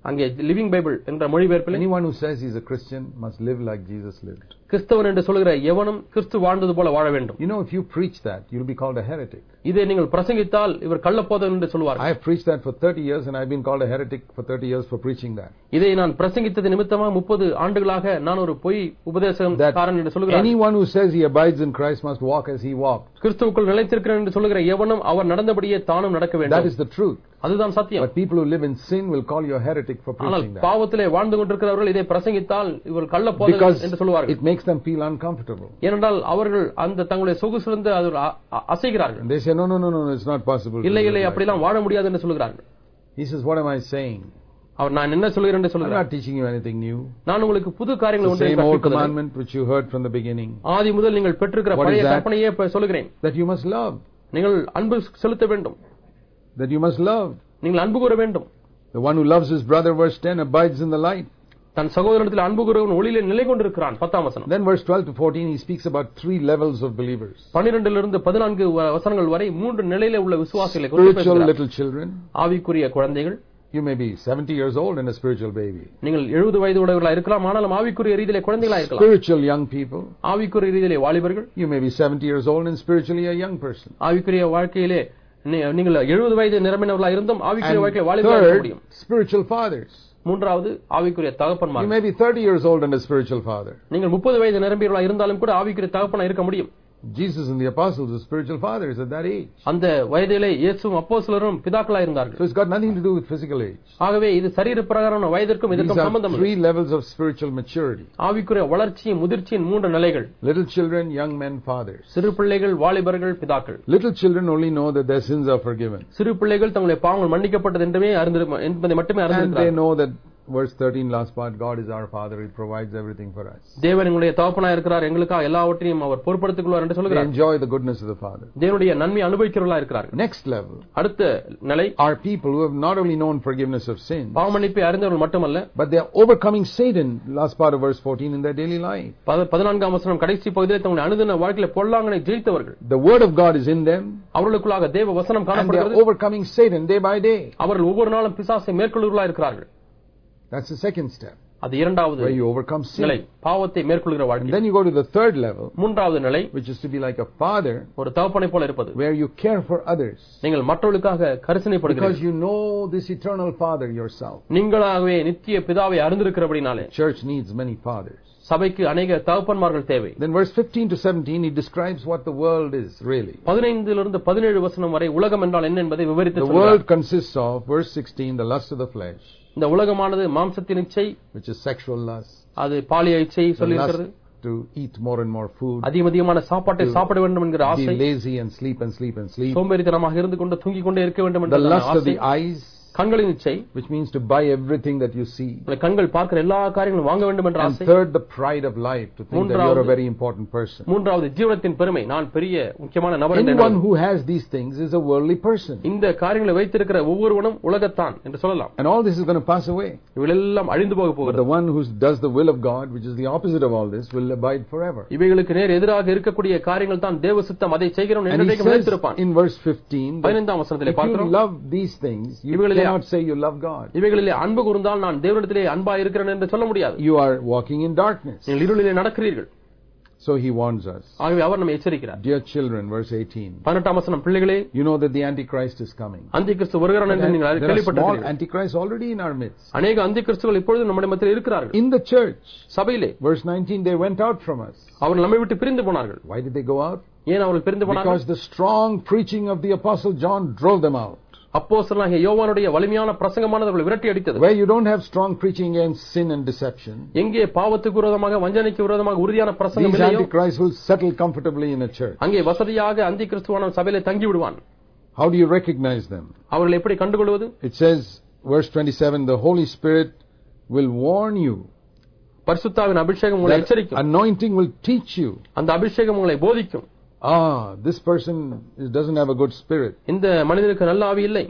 அங்கே லிவிங் பைபிள் என்ற மொழிபெயர்ப்பில் anyone who says he's a Christian must live like Jesus lived. கிறிஸ்தவன் என்று சொல்கிற எவனும் கிறிஸ்து வாழ்ந்தது போல வாழ வேண்டும். You know, if you preach that, you'll be called a heretic. இதை நீங்கள் பிரசங்கித்தால் இவர் கள்ளப்போதகன் என்று சொல்வார்கள். I have preached that for thirty years and I've been called a heretic for thirty years for preaching that. இதை நான் பிரசங்கித்தது நிமித்தமாக முப்பது ஆண்டுகளாக நான் ஒரு பொய் உபதேசகன் என்று சொல்கிறார். Anyone who says he abides in Christ must walk as he walked. கிறிஸ்துவுக்குள் நிலைத்திருக்கிறேன் என்று சொல்கிற எவனும் அவர் நடந்தபடியே தானும் நடக்க வேண்டும். That is the truth. அதுதான் சத்தியம். But people who live in sin will call you a heretic for preaching that. பாவத்திலே வாழ்ந்து கொண்டிருக்கிறவர்கள் இதை பிரசங்கித்தால் இவர் கள்ளப்போதகன் என்று சொல்வார்கள். It makes them feel uncomfortable. ஏனென்றால் அவர்கள் அந்த தங்களுடைய சொகுசிலிருந்து அசைகிறார்கள். They say no no no no it's not possible. இல்லை இல்லை அப்படிலாம் வாழ முடியாது என்று சொல்கிறார்கள். He says what am I saying? அவர் நான் என்ன சொல்கிறேன் என்று சொல்கிறார். I'm not teaching you anything new. நான் உங்களுக்கு புது காரியங்களை ஒன்றை கற்பிக்கவில்லை. Same old commandment which you heard from the beginning. ஆதி முதல் நீங்கள் பெற்றிருக்கிற பழைய கற்பனையே சொல்கிறேன். That you must love. நீங்கள் அன்பு செலுத்த வேண்டும். That you must love. நீங்கள் அன்பு கூற வேண்டும். The one who loves his brother, verse ten, abides in the light. தன் சகோதரனிடத்தில் அன்பு கூறுகிறவன் ஒளியிலே நிலை கொண்டிருக்கிறான். பத்தாம் வசனம். Then verse twelve to fourteen he speaks about three levels of believers. பன்னிரண்டிலிருந்து பதினான்கு வசனங்கள் வரை மூன்று நிலையிலே உள்ள விசுவாசிகளை குறித்து பேசுகிறார். Spiritual little children. ஆவிக்குரிய குழந்தைகள். You may be seventy years old and a spiritual baby. நீங்கள் எழுபது வயது உடையவர்களாக இருக்கலாம், ஆனாலும் ஆவிக்குரிய ரீதியிலே குழந்தைகளாக இருக்கலாம். Spiritual young people. ஆவிக்குரிய ரீதியிலே வாலிபர்கள். You may be seventy years old and spiritually a young person. ஆவிக்குரிய வாழ்க்கையிலே நீங்கள் எழுபது வயது நிரம்பினவர்களாக இருந்தும் ஆவிக்குரிய வாழ்க்கையிலே வாலிபராக இருக்க முடியும். Spiritual fathers. மூன்றாவது ஆவிக்குரிய தகப்பன்மார். You may be thirty years old and a spiritual father. நீங்கள் முப்பது வயது நிரம்பியவர்களாக இருந்தாலும் கூட ஆவிக்குரிய தகப்பனாக இருக்க முடியும். Jesus and the apostles were spiritual fathers at that age. அந்த வயதிலே இயேசுவும் அப்போஸ்தலரும் பிதாக்களாக இருந்தார்கள். So it's got nothing to do with physical age. ஆகவே இது சரீர பிரகாரமான வயதிற்கும் இதற்கும் சம்பந்தம் இல்லை. Three levels of spiritual maturity. ஆவிக்குரிய வளர்ச்சியின் முதிர்ச்சியின் மூன்று நிலைகள். Little children, young men, fathers. சிறு பிள்ளைகள், வாலிபர்கள், பிதாக்கள். Little children only know that their sins are forgiven. சிறு பிள்ளைகள் தங்களுடைய பாவங்கள் மன்னிக்கப்பட்டது என்றே அறிந்திருக்கிறார்கள் என்பதை மட்டுமே அறிந்திருக்கிறார்கள். And they know that verse thirteen last part, God is our father, he provides everything for us. தேவன் எங்களுடைய தகப்பனாய் இருக்கிறார், எங்களுக்காக எல்லாவற்றையும் அவர் பொறுப்படுத்திக் கொள்வார் என்று சொல்கிறார். They enjoy the goodness of the father. தேவனுடைய நன்மை அனுபவிக்கிறவர்களாக இருக்கிறார்கள். Next level, அடுத்த நிலை, are people who have not only known forgiveness of sin, பாவ மன்னிப்பை அறிந்தவர்கள் மட்டுமல்ல, but they are overcoming Satan, last part of verse fourteen, in their daily life. பதினான்காம் வசனம் கடைசி பகுதியில் தங்களுடைய அனுதின வாழ்க்கையில பொல்லாங்கனை ஜெயித்தவர்கள். The word of God is in them. அவர்களுக்குள்ளாக தேவ வசனம் காணப்படுகிறது. And they are overcoming Satan day by day. அவர்கள் ஒவ்வொரு நாளும் பிசாசை மேற்கொள்கிறவர்களாக இருக்கிறார்கள். That's the second step. அது இரண்டாவது where you overcome sin. நிலை, பாவத்தை மேற்கொள்கிற வாழ்க்கை. And then you go to the third level, மூன்றாவது நிலை, which is to be like a father, ஒரு தகப்பனை போல இருப்பது, where you care for others. நீங்கள் மற்றவர்களுக்காக கரிசனைப்படுகிறீர்கள். Because you know this eternal father yourself. நீங்களாகவே நித்திய பிதாவை அறிந்திருக்கிறபடினாலே. Church needs many fathers. சபைக்கு अनेक தகப்பன்மார்கள் தேவை. Then verse fifteen to seventeen he describes what the world is really. பதினைந்திலிருந்து பதினேழு வசனம் வரை உலகம் என்றால் என்ன என்பதை விவரித்து சொல்கிறார். The world consists of, verse sixteen, the lust of the flesh. இந்த உலகமானது மாம்சத்தின் இச்சை, which is sexual lust. அது பாலிய இச்சை சொல்லியிருக்கிறது. To eat more and more food. அதிகமான சாப்பாட்டை சாப்பிட வேண்டும் என்கிற ஆசை. Be lazy and sleep and sleep and sleep. சோம்பேறித்தனமாக இருந்து கொண்டு தூங்கிக் கொண்டே இருக்க வேண்டும் என்ற ஆசை. The lust of the eyes. கண்களின் இச்சை, which means to buy everything that you see. கண்கள் பார்க்கிற எல்லா காரியங்களும் வாங்க வேண்டும் என்ற ஆசை. And third, the pride of life, to think that you are a very important person. மூன்றாவது ஜீவனத்தின் பெருமை, நான் பெரிய முக்கியமான நபர் என்று. Anyone who has these things is a worldly person. இந்த காரியங்களை வைத்திருக்கிற ஒவ்வொருவனும் உலகத்தான் என்று சொல்லலாம். And all this is going to pass away. இவையெல்லாம் அழிந்து போக போகிறது. But the one who does the will of God, which is the opposite of all this, will abide forever. இவைகளுக்கு நேர் எதிராக இருக்கக்கூடிய காரியங்கள் தான் தேவ சித்தம், அதை செய்கிறவன் என்றைக்கும் நிலைத்திருப்பான். In verse fifteen, பதினைந்தாம் வசனத்திலே பார்க்கிறோம், if you love these things, you cannot say you love God. இவைகளிலே அன்பு கூர்ந்தால் நான் தேவனிடத்திலே அன்பா இருக்கிறேன் என்று சொல்ல முடியாது. You are walking in darkness. நீங்கள் இருளிலே நடக்கிறீர்கள். So he warns us. ஆகவே அவர் நம்மை எச்சரிக்கிறார். Dear children, verse eighteen. பதினெட்டாம் வசனம், பிள்ளைகளே, you know that the antichrist is coming. அந்திகிறிஸ்து வருகிறான் என்று நீங்கள் கேள்விப்பட்டிருக்கிறீர்கள். Small antichrist already in our midst. अनेक அந்திகிறிஸ்துகள் இப்பொழுது நம்முடைய மத்தியில் இருக்கிறார்கள். In the church, சபையிலே, verse nineteen, they went out from us. அவர்கள் நம்மை விட்டு பிரிந்து போனார்கள். Why did they go out? ஏன் அவர்கள் பிரிந்து போனார்கள்? Because the strong preaching of the apostle John drove them out. அப்போஸ்தலனாகிய யோவானுடைய வலிமையான பிரசங்கமானது அவர்களை விரட்டி அடித்தது. Where you don't have strong preaching against sin and deception, எங்கே பாவத்துக்கு விரோதமாக வஞ்சனைக்கு விரோதமாக உறுதியான பிரசங்கம் இல்லையோ, the antichrist will settle comfortably in a church. அங்கே வசதியாக அந்திகிறிஸ்துவானவன் சபையிலே தங்கி விடுவான். How do you recognize them? அவர்களை எப்படி கண்டுகொள்வது? It says, verse twenty-seven, the Holy Spirit will warn you. பரிசுத்தாவின் அபிஷேகம் உங்களை எச்சரிக்கும். Anointing will teach you. அந்த அபிஷேகம் உங்களை போதிக்கும். Ah, this person doesn't have a good spirit. இந்த மனிதனுக்கு நல்ல ஆவி இல்லை.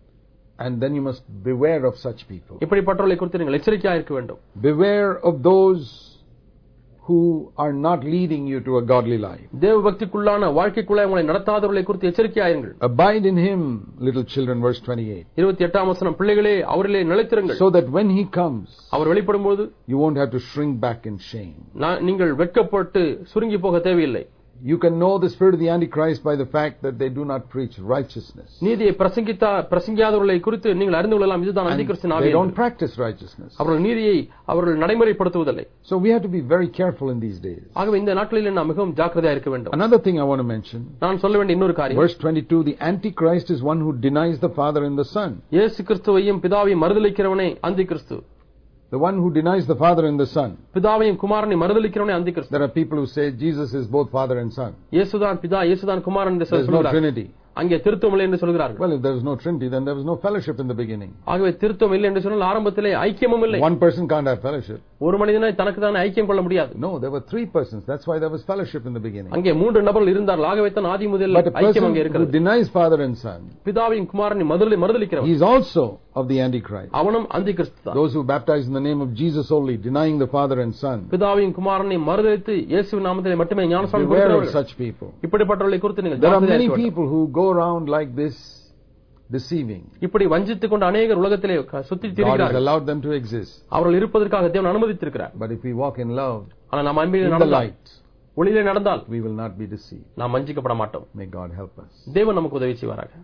And then you must beware of such people. இப்படிப்பட்டவர்களை குறித்து நீங்கள் எச்சரிக்கையாக இருக்க வேண்டும். Beware of those who are not leading you to a godly life. தேவ பக்திக்குள்ளான வாழ்க்கைக்குள்ள உங்களை நடத்தாதவர்களை குறித்து எச்சரிக்கையாயிருங்கள். Abide in him, little children, verse twenty-eight. இருபத்தி எட்டாம் வசனம், பிள்ளைகளே அவரிலே நிலைத்திருங்கள். So that when he comes, our வெளிப்படும்போது you won't have to shrink back in shame. நீங்கள் வெட்கப்பட்டு சுருங்கி போக தேவையில்லை. You can know the spirit of the Antichrist by the fact that they do not preach righteousness. நீதியை பிரசங்கித்தா பிரசங்கியாதவர்களை குறித்து நீங்கள் அறிந்து கொள்ளலாம், இதுதான் அந்திகிறிஸ்துவின் ஆவி. They don't practice righteousness. அவர்கள் நீதியை அவர்கள் நடைமுறைப்படுத்துவதில்லை. So we have to be very careful in these days. ஆகவே இந்த நாட்களில் நாம் மிகவும் ஜாக்கிரதையாக இருக்க வேண்டும். Another thing I want to mention. நான் சொல்ல வேண்டிய இன்னொரு காரியம். Verse twenty-two, the Antichrist is one who denies the Father and the Son. இயேசு கிறிஸ்துவையும் பிதாவையும் மறுதலிக்கிறவனே அந்திகிறிஸ்து. The one who denies the Father and the Son. பிதாவையும் குமாரனை மறுதலிக்கிறவனே அந்திகிறிஸ்து. There are people who say Jesus is both Father and Son. இயேசுதான் பிதா, இயேசுதான் குமாரன் என்று சொல்கிறார்கள். There's no Trinity. அங்கே திருத்துவம் இல்லை என்று சொல்கிறார்கள். Well, if there was no Trinity, then there was no fellowship in the beginning. ஆகவே திருத்துவம் இல்லை என்று சொன்னால் ஆரம்பத்திலே ஐக்கியமும் இல்லை. One person can't have fellowship. ஒரு மனிதனை தனக்கு தான் ஐக்கியம் கொள்ள முடியாது. No, there were three persons. That's why there was fellowship in the beginning. அங்கே மூன்று நபர்கள் இருந்தார்கள். ஆகவே தான் ஆதி முதல் ஐக்கியம் அங்கே இருக்கிறது. But a person who denies Father and Son, பிதாவையும் குமாரனை மறுதலிக்கிறவன், he is also of the Antichrist. அவனும் அந்திகிறிஸ்து தான். Those who baptize in the name of Jesus only, denying the Father and Son. பிதாவையும் குமாரனை மறுதலித்து இயேசுவின் நாமத்திலே மட்டுமே ஞானஸ்நானம் கொடுக்கிறவர்கள். கொடுக்கிறவர்கள். Such people. இப்படிப்பட்டவர்களை குறித்து நீங்கள் There are ஜாக்கிரதையாக many இருக்க வேண்டும். people who go around like this, deceiving. இப்படி வஞ்சித்துக் கொண்டு அநேகர் உலகத்திலே சுத்தி God has திரிகிறார்கள். allowed them to exist. அவர்கள் இருப்பதற்காக தேவன் அனுமதித்திருக்கிறார். But if we walk in love, ஆனால் நாம் அன்பிலே in the நடந்தால், light, ஒளியிலே நடந்தால் we will not be deceived. நாம் வஞ்சிக்கப்பட மாட்டோம். May God help us. தேவன் நமக்கு உதவி செய்வாராக.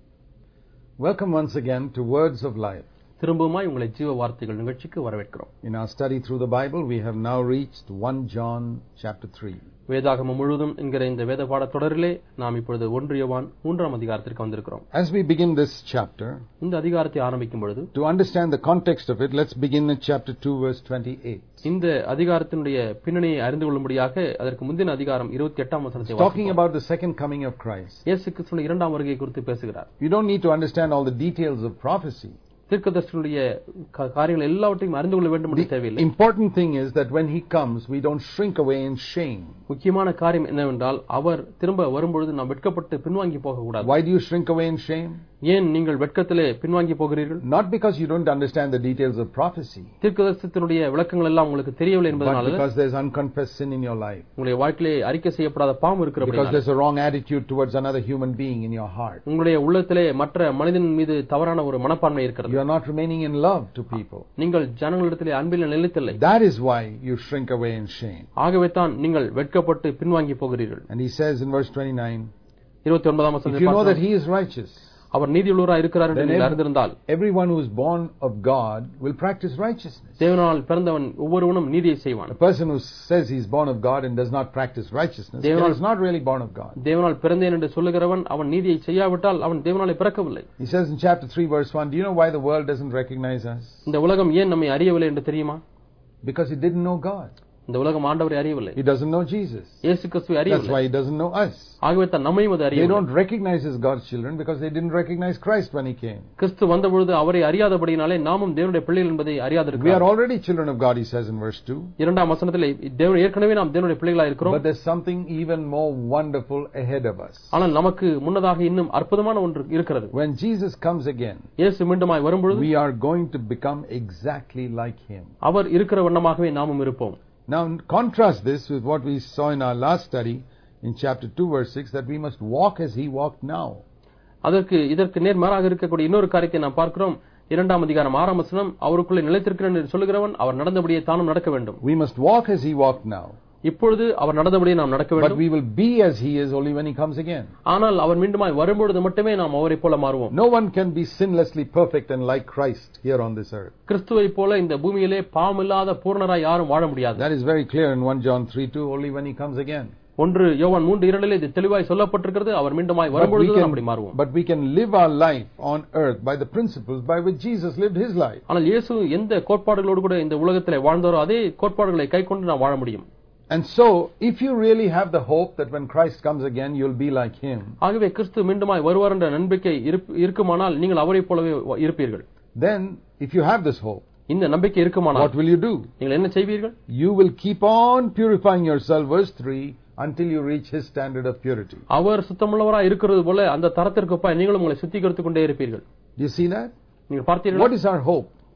Welcome once again to Words of Life. திரும்பவுமாய் உங்களை ஜீவ வார்த்தைகள் நிகழ்ச்சிக்கு வரவேற்கிறோம். In our study through the Bible, we have now reached First John chapter three. வேதாகமம் முழுவதும் என்கிற இந்த வேத பாட தொடரிலே நாம் இப்பொழுது ஒன்று யோவான் மூன்றாம் அதிகாரத்திற்கு வந்திருக்கிறோம். As we begin this chapter, இந்த அதிகாரத்தை ஆரம்பிக்கும் பொழுது, to understand the context of it, let's begin in chapter two verse twenty-eight. இந்த அதிகாரத்தினுடைய பின்னணியை அறிந்து கொள்ளும்படியாக அதற்கு முந்தின அதிகாரம் இருபத்தி எட்டாம் வசனத்தை talking வாசிப்போம். about the second coming of Christ. இயேசு கிறிஸ்துவின் இரண்டாம் வருகை குறித்து பேசுகிறார். You don't need to understand all the details of prophecy. தீர்க்கதரிசிகளுடைய காரியங்கள் எல்லாவற்றையும் அறிந்து கொள்ள வேண்டும் என்று தேவையில்லை. Important thing is that when he comes, we don't shrink away in shame. முக்கியமான காரியம் என்னவென்றால் அவர் திரும்ப வரும்பொழுது நாம் வெட்கப்பட்டு பின்வாங்கி போக கூடாது. Why do you shrink away in shame? ஏன் நீங்கள் வெட்கத்திலே பின்வாங்கி போகிறீர்கள்? Not because you don't understand the details of prophecy, தீர்க்கதரிசனத்தினுடைய விளக்கங்கள் எல்லாம் உங்களுக்கு தெரியவில்லை என்பதனால, but because there's unconfessed sin in your life. உங்களுடைய வாழ்க்கையிலே அறிக்கை செய்யப்படாத பாவம் இருக்கிறபடியால், because there's a wrong attitude towards another human being in your heart. உங்களுடைய உள்ளத்திலே மற்ற மனிதன் மீது தவறான ஒரு மனப்பான்மை இருக்கிறது. You are not remaining in love to people. நீங்கள் ஜனங்களிடத்திலே அன்பில் நிலைத்தில்லை. That is why you shrink away in shame. ஆகவே தான் நீங்கள் வெட்கப்பட்டு பின்வாங்கி போகிறீர்கள். And he says in verse twenty-nine, இருபத்தி ஒன்பதாம் if வசனத்தில் you know that he is righteous, அவர் நீதியுள்ளவராய் இருக்கிறார் என்று நீங்கள் அறிந்திருந்தால், everyone who is born of God will practice righteousness. தேவனால் பிறந்தவன் ஒவ்வொருவனும் நீதியை செய்வான். A person who says he is born of God and does not practice righteousness is not really born of God. தேவனால் பிறந்தேன் என்று சொல்லுகிறவன் அவன் நீதியை செய்யாவிட்டால் அவன் தேவனாலே பிறக்கவில்லை. He says in chapter three verse one, do you know why the world doesn't recognize us? இந்த உலகம் ஏன் நம்மை அறியவில்லை என்று தெரியுமா? Because it didn't know God. இந்த உலகம் ஆண்டவரை அறியவில்லை. He doesn't know Jesus. இயேசு கிறிஸ்துவை அறியவில்லை. That's why he doesn't know us. ஆகவே தான் நம்மையும் அது They அறியவில்லை. don't recognize as God's children because they didn't recognize Christ when he came. கிறிஸ்து வந்தபொழுது அவரை அறியாதபடியினாலே நாமும் தேவனுடைய பிள்ளைகள் என்பதை We அறியாதிருக்கிறோம். are already children of God, he says in verse two. இரண்டாம் வசனத்திலே தேவன் ஏற்கனவே நாம் தேவனுடைய பிள்ளைகளாக இருக்கிறோம். But there's something even more wonderful ahead of us. ஆனால் நமக்கு முன்னதாக இன்னும் அற்புதமான ஒன்று இருக்கிறது. When Jesus comes again, இயேசு மீண்டுமாய் வரும்பொழுது we are going to become exactly like him. அவர் இருக்கிற வண்ணமாகவே நாமும் இருப்போம். Now contrast this with what we saw in our last study in chapter two verse six, that we must walk as he walked now. அதற்கு இதற்கு நேர்மாறாக இருக்கக்கூடிய இன்னொரு காரியத்தை நாம் பார்க்கிறோம். இரண்டாம் அதிகாரம் ஆறாம் வசனம், அவருக்குள்ளே நிலைத்திருக்கிறேன் என்று சொல்லுகிறவன் அவர் நடந்தபடியே தானும் நடக்க வேண்டும். We must walk as he walked now. இப்பொழுது அவர் நடந்தபடியே நாம் நடக்க வேண்டும். But we will be as he is only when he comes again. ஆனால் அவர் மீண்டுமாய் வரும்பொழுது மட்டுமே நாம் அவரைப் போல மாறுவோம். No one can be sinlessly perfect and like Christ here on this earth. கிறிஸ்துவைப் போல இந்த பூமியிலே பாவமில்லாத பூரணராய் யாரும் வாழ முடியாது. That is very clear in First John three two, only when he comes again. ஒன்று யோவான் மூன்று இரண்டிலே இது தெளிவாய் சொல்லப்பட்டிருக்கிறது. அவர் மீண்டுமாய் வரும்பொழுது அப்படி மாறுவோம். But we can live our life on earth by the principles by which Jesus lived his life. ஆனால் இயேசு எந்த கோட்பாடுகளோடு கூட இந்த உலகத்திலே வாழ்ந்தாரோ அதே கோட்பாடுகளை கைக்கொண்டு நாம் வாழ முடியும். And so, if you really have the hope that when Christ comes again, you'll be like him, ஆகவே கிறிஸ்து மீண்டுமாய் வருவார் என்ற நம்பிக்கை இருக்குமானால் நீங்கள் அவரைப் போலவே இருப்பீர்கள். then if you have this hope, இந்த நம்பிக்கை இருக்குமானால் what will you do? நீங்கள் என்ன செய்வீர்கள்? You will keep on purifying yourself, verse three, until you reach his standard of purity. அவர் சுத்தமுள்ளவராய் இருக்கிறது போல அந்த தரத்திற்கு ஒப்பாய் நீங்களும் உங்களை சுத்திகரித்துக் கொண்டே இருப்பீர்கள். Do you see that? நீங்கள் பார்த்தீர்களா? What is our hope?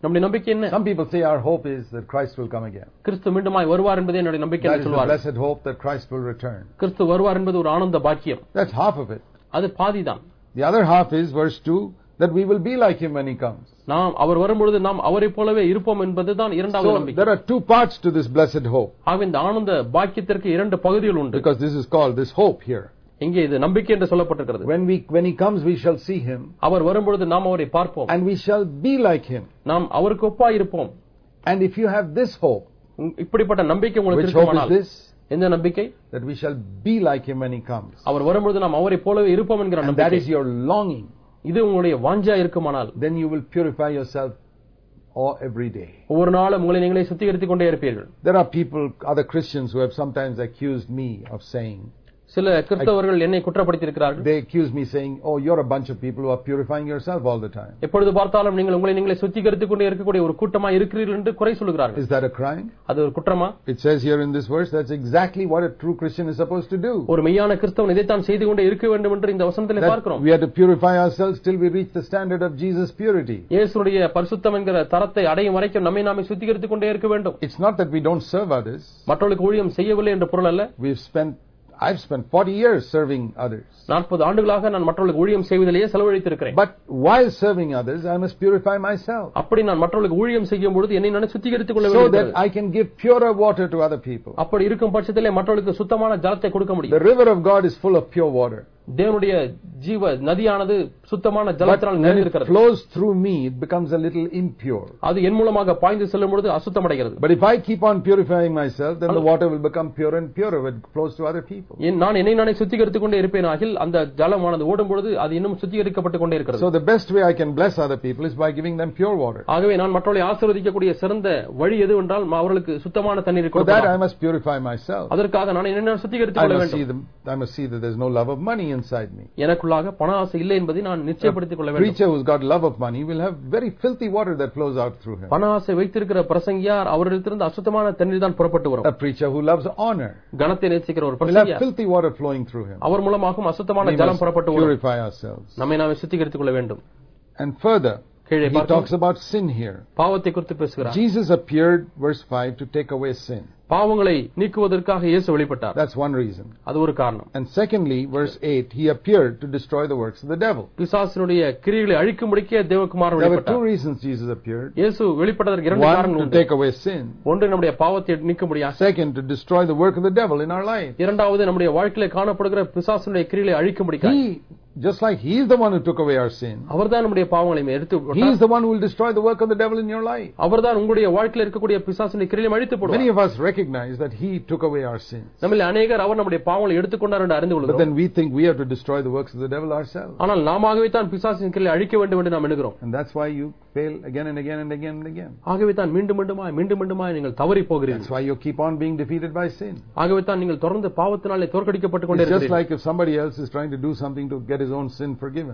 நம்முடைய நம்பிக்கை என்ன? Some people say our hope is that Christ will come again. கிறிஸ்து மீண்டுமாய் வருவார் என்பதே என்னுடைய நம்பிக்கை That என்று is the சொல்வார்கள். blessed hope that Christ will return. கிறிஸ்து வருவார் என்பது ஒரு ஆனந்த பாக்கியம். That's half of it. அது பாதிதான். The other half is verse two, that we will be like him when he comes. நாம் அவர் வரும்பொழுது நாம் அவரைப் போலவே இருப்போம் என்பதுதான் இரண்டாவது So நம்பிக்கை. there are two parts to this blessed hope. ஆக இந்த ஆனந்த பாக்கியத்திற்கு இரண்டு பகுதிகள் உண்டு. Because this is called this hope here. இங்கே இது நம்பிக்கை என்று சொல்லப்பட்டிருக்கிறது. When we when he comes we shall see him. அவர் வரும்பொழுது நாம் அவரை பார்ப்போம். And we shall be like him. நாம் அவருக்கு ஒப்பாய் இருப்போம். And if you have this hope, இப்படிப்பட்ட நம்பிக்கை உங்களுக்கு which hope is இருக்குமானால், this? எந்த நம்பிக்கை? That we shall be like him when he comes. அவர் வரும்பொழுது நாம் அவரை போலவே இருப்போம் என்கிற And that நம்பிக்கை. is your longing. இது உங்களுடைய வாஞ்சா இருக்குமானால், Then you will purify yourself all every day. ஒவ்வொரு நாளும் உங்களை நீங்களே சுத்திகரித்துக் கொண்டே இருப்பீர்கள். There are people, other Christians, who have sometimes accused me of saying, சில கிறிஸ்தவர்கள் என்னை குற்றப்படுத்தி இருக்கிறார்கள். they accuse me saying, oh, you're a bunch of people who are purifying yourself all the time. எப்பொழுது பார்த்தாலும் நீங்கள் உங்களை நீங்களே சுத்திகரித்துக் கொண்டே இருக்கக்கூடிய ஒரு கூட்டமா இருக்கிறீர்கள் என்று குறை சொல்கிறார்கள். Is that a crime? அது ஒரு குற்றமா? It says here in this verse, that's exactly what a true Christian is supposed to do. ஒரு மெய்யான கிறிஸ்தவன் இதைத்தான் செய்து கொண்டே இருக்க வேண்டும் என்று இந்த வசனத்திலே பார்க்கிறோம். We have to purify ourselves till we reach the standard of Jesus' purity. இயேசுவுடைய பரிசுத்தம் என்கிற தரத்தை அடையும் வரைக்கும் நம்மை நாமே சுத்திகரித்துக் கொண்டே இருக்க வேண்டும். It's not that we don't serve others. மற்றவர்களுக்கு ஊழியம் செய்யவில்லை என்ற பொருள் அல்ல. We've spent I've spent forty years serving others. நாற்பது ஆண்டுகளாக நான் மற்றவர்களுக்கு ஊழியம் செய்வதிலேயே செலவழித்திருக்கிறேன். But while serving others, I must purify myself. அப்படி நான் மற்றவர்களுக்கு ஊழியம் செய்யும் பொழுது என்னை நான் சுத்திகரித்துக் கொள்ள So வேண்டும். that I can give purer water to other people. அப்படி இருக்கும் பட்சத்திலே மற்றவர்களுக்கு சுத்தமான ஜலத்தை கொடுக்க முடியும். The river of God is full of pure water. தேவனுடைய ஜீவ நதியானது சுத்தமான ஜலத்தால் நிறைந்திருக்கிறது. But when it flows through me, it becomes a little impure. அது என் மூலமாக பாய்ந்து செல்லும் பொழுது அசுத்தமடைகிறது. But if I keep on purifying myself, then the water will become purer and purer when it flows to other people. நான் என்னை நானே சுத்திகரித்துக் கொண்டே இருப்பேனாகில் அந்த ஜலமானது ஓடும் பொழுது அது இன்னும் சுத்திகரிக்கப்பட்டுக் கொண்டே இருக்கிறது. So the best way I can bless other people is by giving them pure water. ஆகவே நான் மற்றவர்களை ஆசீர்வதிக்கக்கூடிய சிறந்த வழி எது என்றால் அவர்களுக்கு சுத்தமான தண்ணீரை For that கொடுக்கலாம். I must purify myself. அதற்காக நான் என்னை நான் சுத்திகரித்துக் I கொள்ள must see வேண்டும். them. I must see that there's no love of money inside me. எனக்குள்ளாக பண ஆசை இல்லை என்பதை நான் நிச்சயப்படுத்திக் கொள்ள A வேண்டும். preacher who's got love of money will have very filthy water that flows out through him. பண ஆசை வைத்திருக்கிற பிரசங்கியார் அவரிடத்திலிருந்து அசுத்தமான தண்ணீர் தான் புறப்பட்டு வரும். A preacher who loves honor கனத்தை நேசிக்கிற ஒரு will have பிரசங்கியார் filthy water flowing through him. அவர் மூலமாகவும் அசுத்தமான We ஜலம் must புறப்பட்டு வரும். purify ourselves. நம்மை நாமே சுத்திகரித்துக் கொள்ள வேண்டும். And further, கீழே he பார்க்கிறோம். talks about sin here. பாவத்தை குறித்து பேசுகிறார். Jesus appeared, verse five, to take away sin. பாவங்களை நீக்குவதற்காக இயேசு வெளிப்பட்டார். That's one reason. அது ஒரு காரணம். And secondly, verse eight, he appeared to destroy the works of the devil. பிசாசினுடைய கிரியைகளை அழிக்கும்படிக்கே தேவகுமாரன் There were வெளிப்பட்டார். two reasons Jesus appeared. இயேசு வெளிப்பட்டதற்கு இரண்டு One, காரணங்கள் to உண்டு. take away sin. ஒன்று நம்முடைய பாவத்தை நீக்கும்படியாக. Second, to destroy the work of the devil in our life. இரண்டாவது நம்முடைய வாழ்க்கையிலே காணப்படுகிற பிசாசினுடைய கிரியைகளை அழிக்கும்படியாக. He, just like he is the one who took away our sin, அவர்தான் நம்முடைய பாவங்களை எடுத்து he போட்டார். is the one who will destroy the work of the devil in your life. அவர்தான் உங்களுடைய வாழ்க்கையில இருக்கக்கூடிய பிசாசினுடைய கிரியைகளை அழித்து Many போடுவார். of us recognize that he took away our sins. நம்மில் அநேகர் அவர் நம்முடைய பாவங்களை எடுத்துக்கொண்டார் என்று அறிந்து But கொள்கிறோம். then we think we have to destroy the works of the devil ourselves. ஆனால் நாமவே தான் பிசாசின் கிரியைகளை அழிக்க வேண்டும் என்று நாம் எண்ணுகிறோம். And that's why you fail again and again and again and again. ஆகவே தான் மீண்டும் மீண்டுமாய் மீண்டும் மீண்டுமாய் நீங்கள் தவறி That's போகிறீர்கள். why you keep on being defeated by sin. ஆகவே தான் நீங்கள் தொடர்ந்து பாவத்தினாலே தோற்கடிக்கப்பட்டு கொண்டே It's just இருக்கிறீர்கள். like if somebody else is trying to do something to get his own sin forgiven.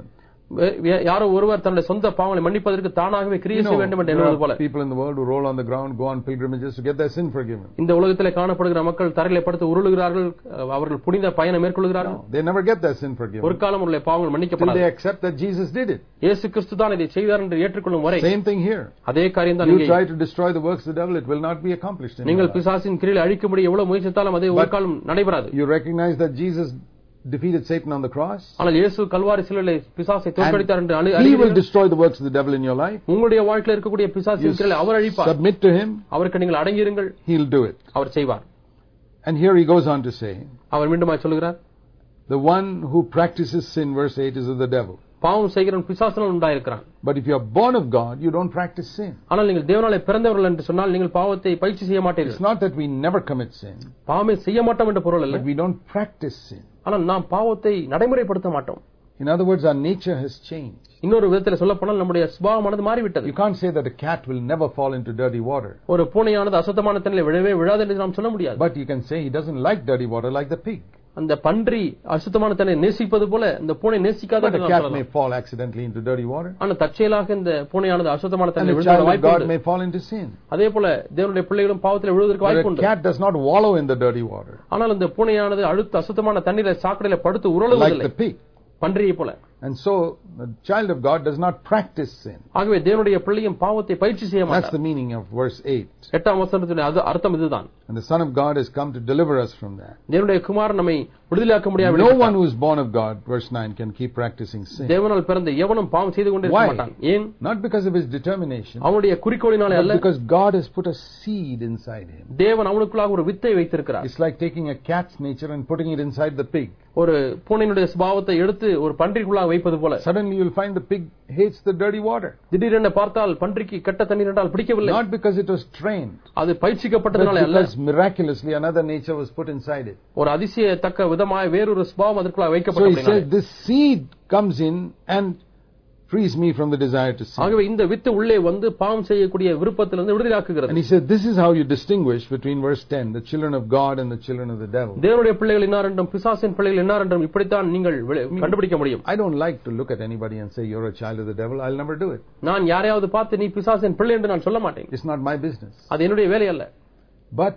யாரோ ஒருவர் தன்னுடைய சொந்த பாவங்களை மன்னிப்பதற்கு தானாகவே கிரியை செய்ய வேண்டும் என்று எண்ணுவது போல. People in the world who roll on the ground, go on pilgrimages to get their sin forgiven. இந்த உலகத்திலே காணப்படுகிற மக்கள் தரையிலே படுத்து உருளுகிறார்கள், அவர்கள் புனித பயணம் மேற்கொள்கிறார்கள். No, they never get their sin forgiven. ஒரு காலம் உள்ள பாவங்கள் Till மன்னிக்கப்படாது. they accept that Jesus did it. இயேசு கிறிஸ்து தான் இதை செய்தார் என்று ஏற்றுக்கொள்ளும் வரை Same thing here. அதே காரியம் தான் You இங்கே. try to destroy the works of the devil, it will not be accomplished. நீங்கள் பிசாசின் கிரியை அழிக்கும்படி எவ்வளவு முயற்சித்தாலும் அதே ஒரு காலம் நடைபெறாது. You recognize that Jesus defeated Satan on the cross. ஆனால் இயேசு கல்வாரி சிலுவையிலே பிசாசை தோற்கடித்தார் என்று He will அறிவீர்கள். destroy the works of the devil in your life. உங்களுடைய வாழ்க்கையில் இருக்கக்கூடிய பிசாசின் கிரியை அவர் அழிப்பார். Submit to him. அவருக்கு நீங்கள் அடங்கியிருங்கள், He'll do it. அவர் செய்வார். And here he goes on to say, அவர் மீண்டுமாய் சொல்கிறார், the one who practices sin, verse eight, is of the devil. பாவம் செய்கிறவன் பிசாசினால் உண்டாயிருக்கிறான். But if you are born of God, you don't practice sin. ஆனால் நீங்கள் தேவனாலே பிறந்தவர்கள் என்று சொன்னால் நீங்கள் பாவத்தை பயிற்சி செய்ய It's மாட்டீர்கள். not that we never commit sin, பாவமே செய்ய மாட்டோம் என்ற பொருள் அல்ல. but we don't practice sin. ஆனால் நாம் பாவத்தை நடைமுறைப்படுத்த மாட்டோம். In other words, our nature has changed. இன்னொரு விதத்தில் சொல்லப்போனால் நம்முடைய சுபாவமானது மாறிவிட்டது. You can't say that a cat will never fall into dirty water. ஒரு பூனையானது அசுத்தமான தண்ணிலே விழவே விழாது என்று நாம் சொல்ல முடியாது. But you can say he doesn't like dirty water like the pig. அந்த பன்றி அசுத்தமான தண்ணீரை நேசிப்பது போல இந்த பூனை நேசிக்காத But a என்று நாம் cat may சொல்லலாம். fall accidentally into dirty water. ஆனால் தற்செயலாக இந்த பூனையானது அசுத்தமான And தண்ணீரை a விழுக child of வாய்ப்பு God உண்டு. may fall into sin. அதே போல தேவனுடைய பிள்ளைகளும் பாவத்தில் விழுவதற்கு But வாய்ப்பு a உண்டு. cat does not wallow in the dirty water ஆனால் இந்த பூனையானது அழுத்த அசுத்தமான தண்ணீரை சாக்கடையில படுத்து like உருளுவதில்லை, the pig. பன்றியை போல. And so the child of God does not practice sin. ஆகவே தேவனுடைய பிள்ளையும் பாவத்தை பயிற்சி செய்ய That's மாட்டார். the meaning of verse eight. எட்டாம் வசனத்தின் அது அர்த்தம் இதுதான். And the Son of God has come to deliver us from that. தேவனுடைய குமாரன் நம்மை விடுதலையாக்க முடியாது. No one who is born of God, verse nine, can keep practicing sin. தேவனால் பிறந்த எவனும் பாவம் செய்து கொண்டே இருக்க மாட்டான். ஏன்? Not because of his determination. அவனுடைய குறிக்கோளினாலே அல்ல. But because God has put a seed inside him. தேவன் அவனுக்குள்ளாக ஒரு வித்தை வைத்திருக்கிறார். It's like taking a cat's nature and putting it inside the pig. ஒரு பூனையினுடைய சுபாவத்தை எடுத்து ஒரு பன்றிக்குள்ளாக வைப்பது போல. Suddenly you will find the pig hates the dirty water. திடீரென பார்த்தால் பன்றிக்கு கெட்ட தண்ணீர் என்றால் பிடிக்கவில்லை. Not because it was trained. அது பயிற்சிக்கப்பட்டதனால அல்ல. Because miraculously another nature was put inside it. ஒரு அதிசயத்தக்க விதமாய் வேறொரு சுபாவம் அதற்குள்ளாக வைக்கப்பட்டது. So he said this seed comes in and frees me from the desire to sin. ஆகவே இந்த வித்து உள்ளே வந்து பாவம் செய்யக்கூடிய விருப்பத்திலிருந்து விடுதலையாக்குகிறது. And he said this is how you distinguish between verse ten, the children of God and the children of the devil. தேவனுடைய பிள்ளைகள் இன்னார் என்றும் பிசாசின் பிள்ளைகள் இன்னார் என்றும் இப்படித்தான் நீங்கள் கண்டுபிடிக்க முடியும். I don't like to look at anybody and say you're a child of the devil. I'll never do it. நான் யாரையாவது பார்த்து நீ பிசாசின் பிள்ளை என்று நான் சொல்ல மாட்டேன். It's not my business. அது என்னுடைய வேலை அல்ல. But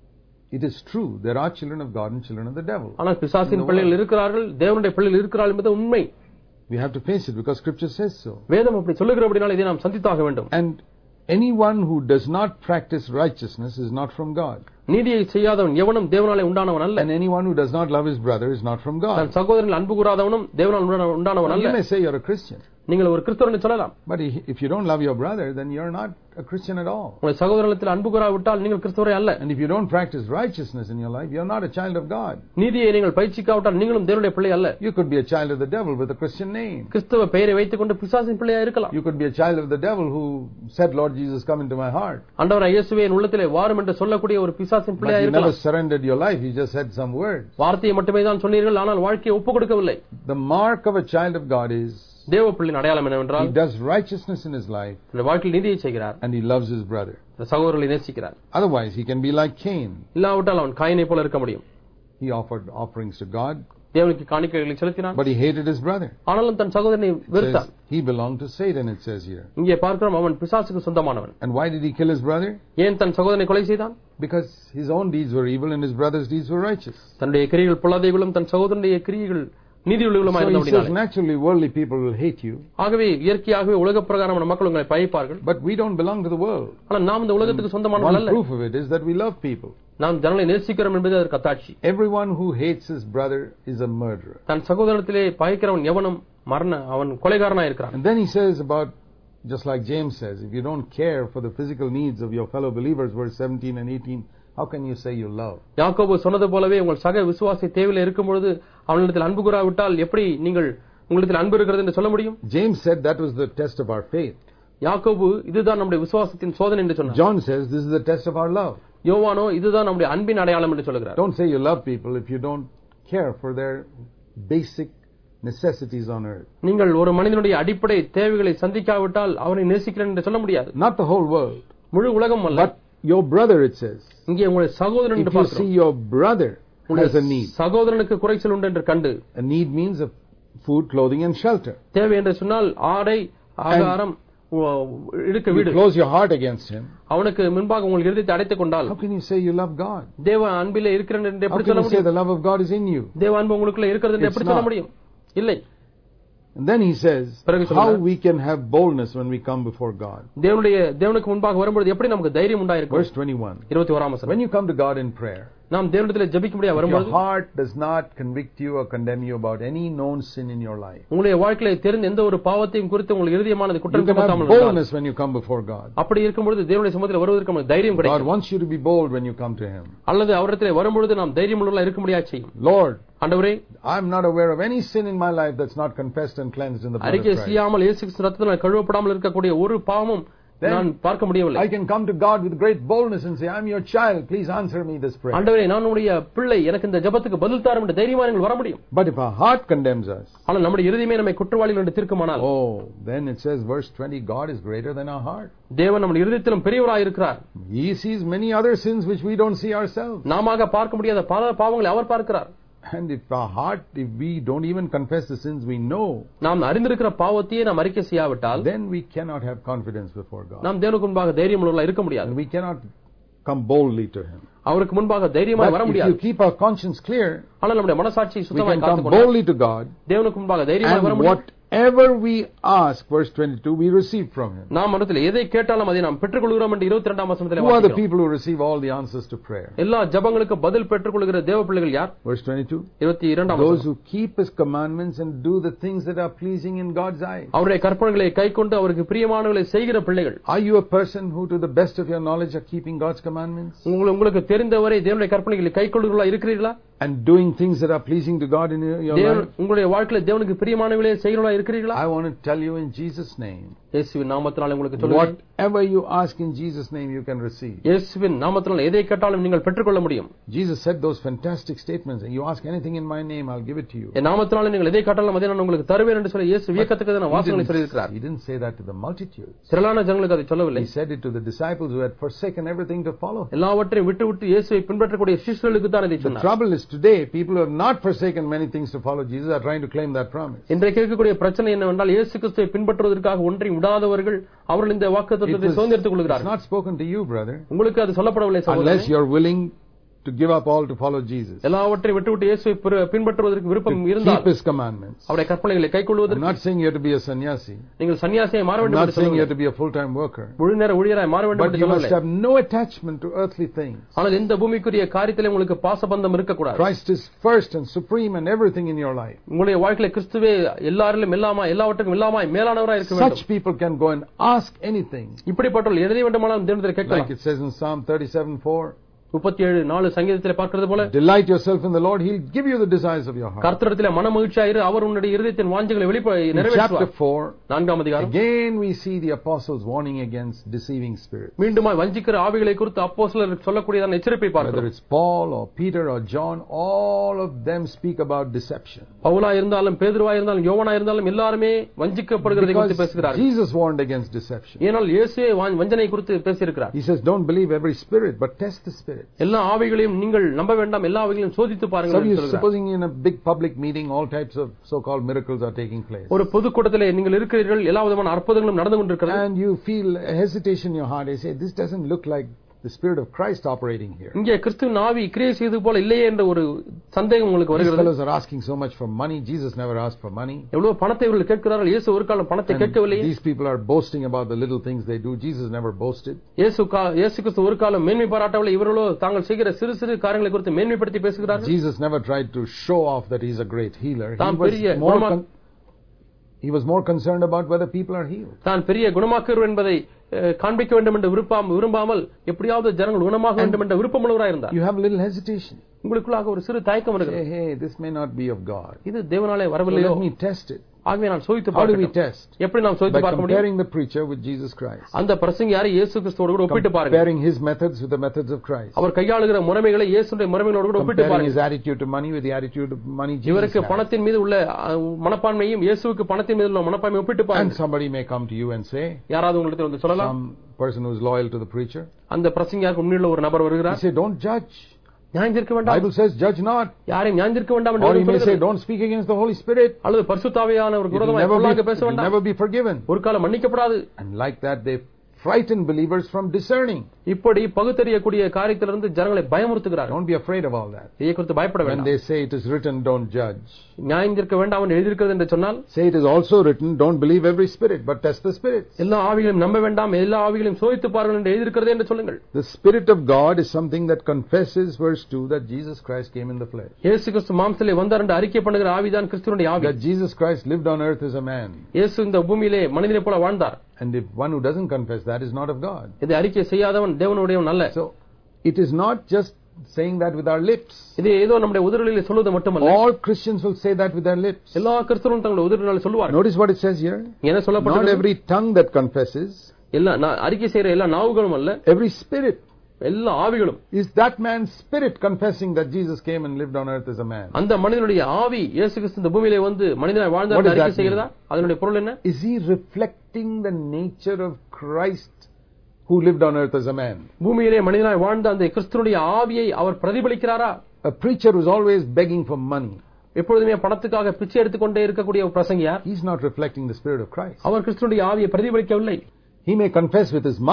it is true there are children of God and children of the devil. ஆனால் பிசாசின் பிள்ளைகள் இருக்கிறார்கள், தேவனுடைய பிள்ளைகள் இருக்கிறார்கள் என்பது உண்மை. We have to face it because scripture says so. வேதம் அப்படி சொல்லுகிறபடியால் இதை நாம் சந்தித்தாக வேண்டும். And anyone who does not practice righteousness is not from God. நீதியை செய்யாதவன் எவனும் தேவனாலே உண்டானவன் அல்ல. And anyone who does not love his brother is not from God. தன் சகோதரனில் அன்பு கூறாதவனும் தேவனால் உண்டானவன் அல்ல. You may say you're a Christian. நீங்கள் ஒரு கிறிஸ்தவன் என்று சொல்லலாம். But if you don't love your brother, then you're not a Christian at all. உங்கள் சகோதரனில் அன்பு கூறாவிட்டால் நீங்கள் கிறிஸ்தவரே அல்ல. And if you don't practice righteousness in your life, you're not a child of God. நீதியை நீங்கள் பயிற்சிக்காவிட்டால் நீங்களும் தேவனுடைய பிள்ளை அல்ல. You could be a child of the devil with a Christian name. கிறிஸ்தவ பெயரை வைத்துக் கொண்டு பிசாசின் பிள்ளையா இருக்கலாம். You could be a child of the devil who said, Lord Jesus, come into my heart. ஆண்டவராகிய இயேசுவே என் உள்ளத்திலே வாரும் என்று சொல்லக்கூடிய ஒரு பிசாசின் பிள்ளையா இருக்கலாம். But you never surrendered your life, you just said some words. வார்த்தையை மட்டுமே தான் சொன்னீர்கள், ஆனால் வாழ்க்கையை ஒப்புக் கொடுக்கவில்லை. The mark of a child of God is தேவ பிள்ளையின் அடையாளம் என்னவென்றால் he does righteousness in his life வாழ்க்கையில் நீதியை செய்கிறார் and he loves his brother. சகோதரர்களை நேசிக்கிறார். Otherwise he can be like Cain. இல்லாவிட்டால் அவன் காயினை போல இருக்க முடியும். He offered offerings to God, தேவனுக்கு காணிக்கைகளை செலுத்தினான், but he hated his brother. ஆனாலும் தன் சகோதரனை வெறுத்தான். He belonged to Satan, it says here. இங்கே பார்க்கிறோம் அவன் பிசாசுக்கு சொந்தமானவன். And why did he kill his brother? ஏன் தன் சகோதரனை கொலை செய்தான்? Because his own deeds were evil and his brother's deeds were righteous. தன்னுடைய கிரியைகள் பொல்லாதைகளும் தன் சகோதரனுடைய கிரியைகள் நீதியுள்ளவளுமாய் இருந்தபடியால். So naturally worldly people will hate you. ஆகவே இயற்கையாகவே உலக பிரகாரமான மக்கள் உங்களை பகைப்பார்கள். But we don't belong to the world. ஆனால் நாம் இந்த உலகத்துக்கு சொந்தமானவர்கள் அல்ல. One proof of it is that we love people. நாம் ஜனங்களை நேசிக்கிறோம் என்பது அதற்கு அத்தாட்சி. Everyone who hates his brother is a murderer. தன் சகோதரத்திலே பகைக்கிறவன் எவனும் மரண அவன் கொலைகாரனாய் இருக்கிறான். And then he says about, just like James says, if you don't care for the physical needs of your fellow believers, verse seventeen and eighteen, how can you say you love? யாக்கோபு சொன்னது போலவே உங்கள் சக விசுவாசி தேவையில் இருக்கும் பொழுது அவனிடத்தில் அன்பு கூறாவிட்டால் எப்படி நீங்கள் உங்களிடத்தில் அன்பு இருக்கிறது என்று சொல்ல முடியும்? James said that was the test of our faith. யாக்கோபு இதுதான் நம்முடைய விசுவாசத்தின் சோதனை என்று சொன்னார். John says this is the test of our love. யோவானோ இதுதான் நம்முடைய அன்பின் அடையாளம் என்று சொல்கிறார். Don't say you love people if you don't care for their basic necessities on earth. நீங்கள் ஒரு மனிதனுடைய அடிப்படை தேவைகளை சந்திக்காவிட்டால் அவனை நேசிக்கிறேன் என்று சொல்ல முடியாது. Not the whole world. முழு உலகம் அல்ல. But your brother, it says. இங்கே உங்களுடைய சகோதரன் என்று பார்க்கிறோம். If you see your brother has a need. சகோதரனுக்கு குறைச்சல் உண்டு என்று கண்டு. A need means of food, clothing and shelter. தேவை என்று சொன்னால் ஆடை, ஆகாரம், இருக்க வீடு. You close your heart against him. அவனுக்கு முன்பாக உங்கள் இதயத்தை அடைத்துக் கொண்டால் how can you say you love God? தேவ அன்பிலே இருக்கிறேன் என்று எப்படி சொல்ல முடியும்? How can you say the love of God is in you? தேவ அன்பு உங்களுக்குள்ள இருக்கிறது என்று எப்படி சொல்ல முடியும்? இல்லை. And then he says how we can have boldness when we come before God. தேவனுடைய தேவனுக்கு முன்பாக வரும்போது எப்படி நமக்கு தைரியம் உண்டாயிருக்கும்? Verse twenty-one. இருபத்தி ஓராம் வசனம். When you come to God in prayer, நாம் தேவனிடத்திலே ஜெபிக்கும்படியாக வரும்போது your heart does not convict you or condemn you about any known sin in your life. உங்களுடைய வாழ்க்கையிலே தெரிந்த எந்த ஒரு பாவத்தையும் குறித்து உங்களுக்கு இதயமானது குற்றம் சுமத்தாமல் இருந்தால் boldness when you come before God. அப்படி இருக்கும்போது தேவனுடைய சமூகத்தில் வருவதற்கு நமக்கு தைரியம் கிடைக்கும். God wants you to be bold when you come to him. அல்லது அவரிடத்திலே வரும்போது நாம் தைரியமுள்ளவர்களாக இருக்கும்படியாக செய்யும். Lord, ஆண்டவரே, I am not aware of any sin in my life that's not confessed and cleansed in the blood of Christ. அறிக்கை செய்யாமல் இயேசு கிறிஸ்து ரத்தத்தினால் கழுவப்படாமல் இருக்கக்கூடிய ஒரு பாவமும் நான் பார்க்க முடியவில்லை. I can come to God with great boldness and say, I am your child, please answer me this prayer. ஆண்டவரே, நான் உம்முடைய பிள்ளை, எனக்கு இந்த ஜெபத்துக்கு பதில் தாரும் என்று தைரியமா நீங்கள் வர முடியும். But if our heart condemns us, ஆனால் நம்முடைய இதயமே நம்மை குற்றவாளிகள் என்று தீர்க்குமானால், oh, then it says verse twenty, God is greater than our heart. தேவன் நம்முடைய இதயத்திலும் பெரியவராய் இருக்கிறார். He sees many other sins which we don't see ourselves. நாமாக பார்க்க முடியாத பல பாவங்களை அவர் பார்க்கிறார். And if our heart, if we don't even confess the sins we know, நாம் அறிந்திருக்கிற பாவத்தையே நாம் அறிக்கை செய்யாவிட்டால், then we cannot have confidence before God. நாம் தேவனுக்கு முன்பாக தைரியமுள்ளவர்களாக இருக்க முடியாது. And we cannot come boldly to him. அவருக்கு முன்பாக தைரியமாய் வர But if முடியாது. you keep our conscience clear, ஆனால் நம்முடைய மனசாட்சி we can சுத்தமாய் come காத்துக்கொண்டால் boldly to God, தேவனுக்கு முன்பாக தைரியமாய் வர and முடியும். whatever we ask, verse twenty-two, we receive from Him. நாம் மனதில் எதை கேட்டாலும் அதை நாம் பெற்றுக்கொள்கிறோம் என்று இருபத்தி இரண்டாம் வசனத்திலே Who are the வாசிக்கிறோம். people who receive all the answers to prayer? எல்லா ஜெபங்களுக்கு பதில் பெற்றுக்கொள்கிற தேவ பிள்ளைகள் யார்? Verse twenty-two. இருபத்தி இரண்டாம் Those வசனம். who keep His commandments and do the things that are pleasing in God's eyes. அவருடைய கற்பனைகளை கைக்கொண்டு அவருக்கு பிரியமானவைகளை செய்கிற பிள்ளைகள். Are you a person who, to the best of your knowledge, are keeping God's commandments உங்களுக்கு உங்களுக்கு தெரிந்தவரை தேவனுடைய கற்பனைகளை கைக்கொள்கிறவர்களா இருக்கிறீர்களா? and doing things that are pleasing to God in your your தேவன் life? உங்களுடைய வாழ்க்கையில தேவனுக்கு பிரியமானவைகளை செய்கிறவர்களா இருக்கிறீர்களா? I want to tell you in Jesus' name, இயேசுவின் நாமத்தினாலே உங்களுக்கு சொல்கிறேன், whatever you ask in Jesus' name, you can receive. இயேசுவின் நாமத்தினாலே எதை கேட்டாலும் நீங்கள் பெற்றுக்கொள்ள முடியும். Jesus said those fantastic statements, and you ask anything in my name, I'll give it to you. என் நாமத்தினாலே நீங்கள் எதை கேட்டாலும் அதை நான் உங்களுக்கு தருவேன் என்று சொல்லி இயேசு வியக்கத்தக்கதான He வாசகங்களை didn't, சொல்லியிருக்கிறார். he didn't say that to the multitude. திரளான ஜனங்களுக்கு அதை சொல்லவில்லை. He said it to the disciples who had forsaken everything to follow Him. எல்லாவற்றையும் விட்டு விட்டு இயேசுவை பின்பற்றக்கூடிய சிஷ்யர்களுக்கு தான் இதை The சொன்னார். trouble is today, people who have not forsaken many things to follow Jesus are trying to claim that promise. இன்றைக்கு இருக்கக்கூடிய பிரச்சனை என்னவென்றால் இயேசு கிறிஸ்துவை பின்பற்றுவதற்காக ஒன்றையும் விடாதவர்கள் அவர்கள் இந்த வாக்குத்தத்தத்தை சுதந்திரித்துக் It's கொள்கிறார்கள். not spoken to you, brother, உங்களுக்கு அது சொல்லப்படவில்லை unless சகோதரனே. you're willing to give up all to follow Jesus, எல்லாவற்றையும் விட்டு விட்டு இயேசுவை பிற- பின்பற்றுவதற்கு விருப்பம் to இருந்தால் keep His commandments. அவருடைய கற்பனைகளை I'm கைக்கொள்வதற்கு not saying you have to be a sannyasi. நீங்கள் சன்னியாசியை மாற I'm வேண்டும் not என்று saying you சொல்லவில்லை. have to be a full-time worker. முழு நேர ஊழியராய் மாற வேண்டும் But என்று you must சொல்லவில்லை. have no attachment to earthly things. ஆனால் இந்த பூமிக்குரிய காரியத்திலே உங்களுக்கு பாசபந்தம் இருக்கக்கூடாது. Christ is first and supreme and everything in your life. உங்களுடைய வாழ்க்கையில கிறிஸ்துவே எல்லாரிலும் எல்லாமா எல்லாவற்றுக்கும் எல்லாமாய் மேலானவராய் இருக்க Such வேண்டும். people can go and ask anything. இப்படிப்பட்டவர்கள் எதை வேண்டுமானாலும் தேவனிடத்தில் Like கேட்கலாம். it says in Psalm thirty-seven four, முப்பத்தி ஏழு நாலு சங்கீதத்திலே பார்க்கிறது போல delight yourself in the Lord, He'll give you the desires of your heart. கர்த்தரிடத்திலே மனமகிழ்ச்சியாயிரு, அவர் உன்னுடைய இருதயத்தின் வாஞ்சைகளை வெளிப்ப In chapter நிறைவேற்றுவார். four, நான்காம் அதிகாரம் again we see the apostles warning against deceiving spirits. மீண்டுமாய் வஞ்சிக்கிற ஆவிகளை குறித்து அப்போஸ்தலர் சொல்லக்கூடியதான எச்சரிப்பை Whether பார்க்கிறோம். it's Paul or Peter or John, all of them speak about deception. பவுலா இருந்தாலும் பேதுருவா இருந்தாலும் யோவானா இருந்தாலும் எல்லாருமே வஞ்சிக்கப்படுகிறதை குறித்து Because பேசுகிறார்கள். Jesus warned against deception. ஏனால் இயேசுவே வா- வஞ்சனை குறித்து பேசியிருக்கிறார். He says, don't believe every spirit, but test the spirit. எல்லா ஆவிகளையும் நீங்கள் நம்ப வேண்டாம், எல்லா ஆவிகளையும் சோதித்து பாருங்கள் So என்று you சொல்கிறார். supposing in a big public meeting, all types of so-called miracles are taking place. ஒரு பொதுக்கூட்டத்திலே நீங்கள் இருக்கிறீர்கள், எல்லா விதமான அற்புதங்களும் நடந்து கொண்டிருக்கிறது. And you feel a hesitation in your heart. You say, this doesn't look like the Spirit of Christ operating here. இங்கே கிறிஸ்துவின் ஆவி கிரியை செய்து போல இல்லையே என்ற ஒரு சந்தேகம் உங்களுக்கு These வருகிறது. fellows are asking so much for money. Jesus never asked for money. எவ்வளவு பணத்தை இவர்கள் கேட்கிறார்கள், இயேசு ஒரு காலம் பணத்தை And கேட்கவில்லையே. these people are boasting about the little things they do. Jesus never boasted. இயேசு கா- இயேசு கிறிஸ்து ஒரு காலம் மேன்மை பாராட்டவில்லை, இவர்களோ தாங்கள் செய்கிற சிறு சிறு காரியங்களை குறித்து மேன்மைப்படுத்தி பேசுகிறார்கள். Jesus never tried to show off that He's a great healer. He தான் was பெரிய more குணமா- con- He was more concerned about whether people are healed. தான் பெரிய குணமாக்குவர் என்பதை அஹ், காண்பிக்க வேண்டும் என்று விருப்பாம விரும்பாமல் எப்படியாவது ஜனங்கள் குணமாக வேண்டும் என்ற விருப்பமுள்ளவராக இருந்தார். You have a little hesitation. உங்களுக்குள்ளாக ஒரு சிறு தயக்கம் Say, வருகிறது. hey, this may not be of God. இது தேவனாலே So வரவில்லையோ? let me test it. ஆகவே நான் சோதித்து How do we பார்க்கட்டும். test? எப்படி நாம் சோதித்து By பார்க்க முடியும்? comparing the preacher with Jesus Christ. அந்த பிரசங்கியாரை இயேசு கிறிஸ்துவோடு கூட ஒப்பிட்டு பாருங்க. Comparing his methods with the methods of Christ. அவர் கையாளுகிற முறைமைகளை இயேசுடைய முறைமைகளோடு கூட ஒப்பிட்டு Comparing his பாருங்க. attitude to money with the attitude of money Jesus இவருக்கு had. பணத்தின் மீது உள்ள அஹ், மனப்பான்மையும் இயேசுவுக்கு பணத்தின் மீது உள்ள மனப்பான்மையை ஒப்பிட்டு And பாருங்க. somebody may come to you and say, யாராவது உங்களுக்கு வந்து சொல்லலாம், some person who is loyal to the preacher, அந்த பிரசங்கியாருக்கு உண்மையுள்ள ஒரு நபர் he வருகிறார், say, don't judge. நியாயந்திருக்க வேண்டாம், Bible says, judge not. யாரையும் நியாயந்திருக்க வேண்டாம் என்று Or he வேதம் may say, சொல்கிறது. don't speak against the Holy Spirit. அல்லது பரிசுத்தாவியான ஒரு It will விரோதமாய் never பொல்லாங்க be, பேச it will வேண்டாம், never be forgiven. ஒரு காலம் மன்னிக்கப்படாது. And like that, they frighten believers from discerning. இப்படி பகுத்தறியக்கூடிய காரியத்திலிருந்து ஜனங்களை பயமுறுத்துகிறார்கள். Don't be afraid of all that. இதை குறித்து பயப்பட When வேண்டாம். they say it is written, don't judge. நியாயந்திருக்க வேண்டாம் என்று எழுதியிருக்கிறது என்று சொன்னால், Say it is also written, don't believe every spirit, but test the spirits. எல்லா ஆவிகளையும் நம்ப வேண்டாம், எல்லா ஆவிகளையும் சோதித்து பாருங்கள் என்று எழுதியிருக்கிறது என்று சொல்லுங்கள். The Spirit of God is something that confesses, verse two, that Jesus Christ came in the flesh. இயேசு கிறிஸ்து மாம்சத்திலே வந்தார் என்று அறிக்கை பண்ணுகிற ஆவிதான் கிறிஸ்துவினுடைய ஆவி. That Jesus Christ lived on earth as a man. இயேசு இந்த பூமியிலே மனிதனை போல வாழ்ந்தார். And if one who doesn't confess that is not of God. இதை அறிக்கை செய்யாதவன் தேவனுடையவன் அல்ல. So, it is not just saying that with our lips. இது ஏதோ நம்முடைய உதடுகளில் சொல்வது மட்டுமல்ல, All Christians will say that with their lips. எல்லா கிறிஸ்தவர்களும் தங்களுடைய உதடுகளில் சொல்லுவார்கள். Notice what it says here. என்ன Not சொல்லப்பட்டது? every tongue that confesses, எல்லா நா- அறிக்கை செய்யற எல்லா நாவுகளும் அல்ல, every spirit. எல்லா ஆவிகளும். Is that man's spirit confessing that Jesus came and lived on earth as a man? அந்த மனிதனுடைய ஆவி இயேசு கிறிஸ்து இந்த பூமியிலே வந்து மனிதனாய் வாழ்ந்தார் What என்று does அறிக்கை that செய்கிறதா? அதனுடைய பொருள் என்ன? Is he reflecting the nature of Christ who lived on earth as a man? பூமியிலே மனிதனாய் வாழ்ந்த அந்த கிறிஸ்துவினுடைய ஆவியை அவர் பிரதிபலிக்கிறாரா? A preacher who's always begging for money, எப்பொழுதுமே பணத்துக்காக பிச்சை எடுத்துக்கொண்டே இருக்கக்கூடிய ஒரு பிரசங்கியார், he's not reflecting the Spirit of Christ. அவர் கிறிஸ்துவினுடைய ஆவியை பிரதிபலிக்கவில்லை. He may confess with his mouth,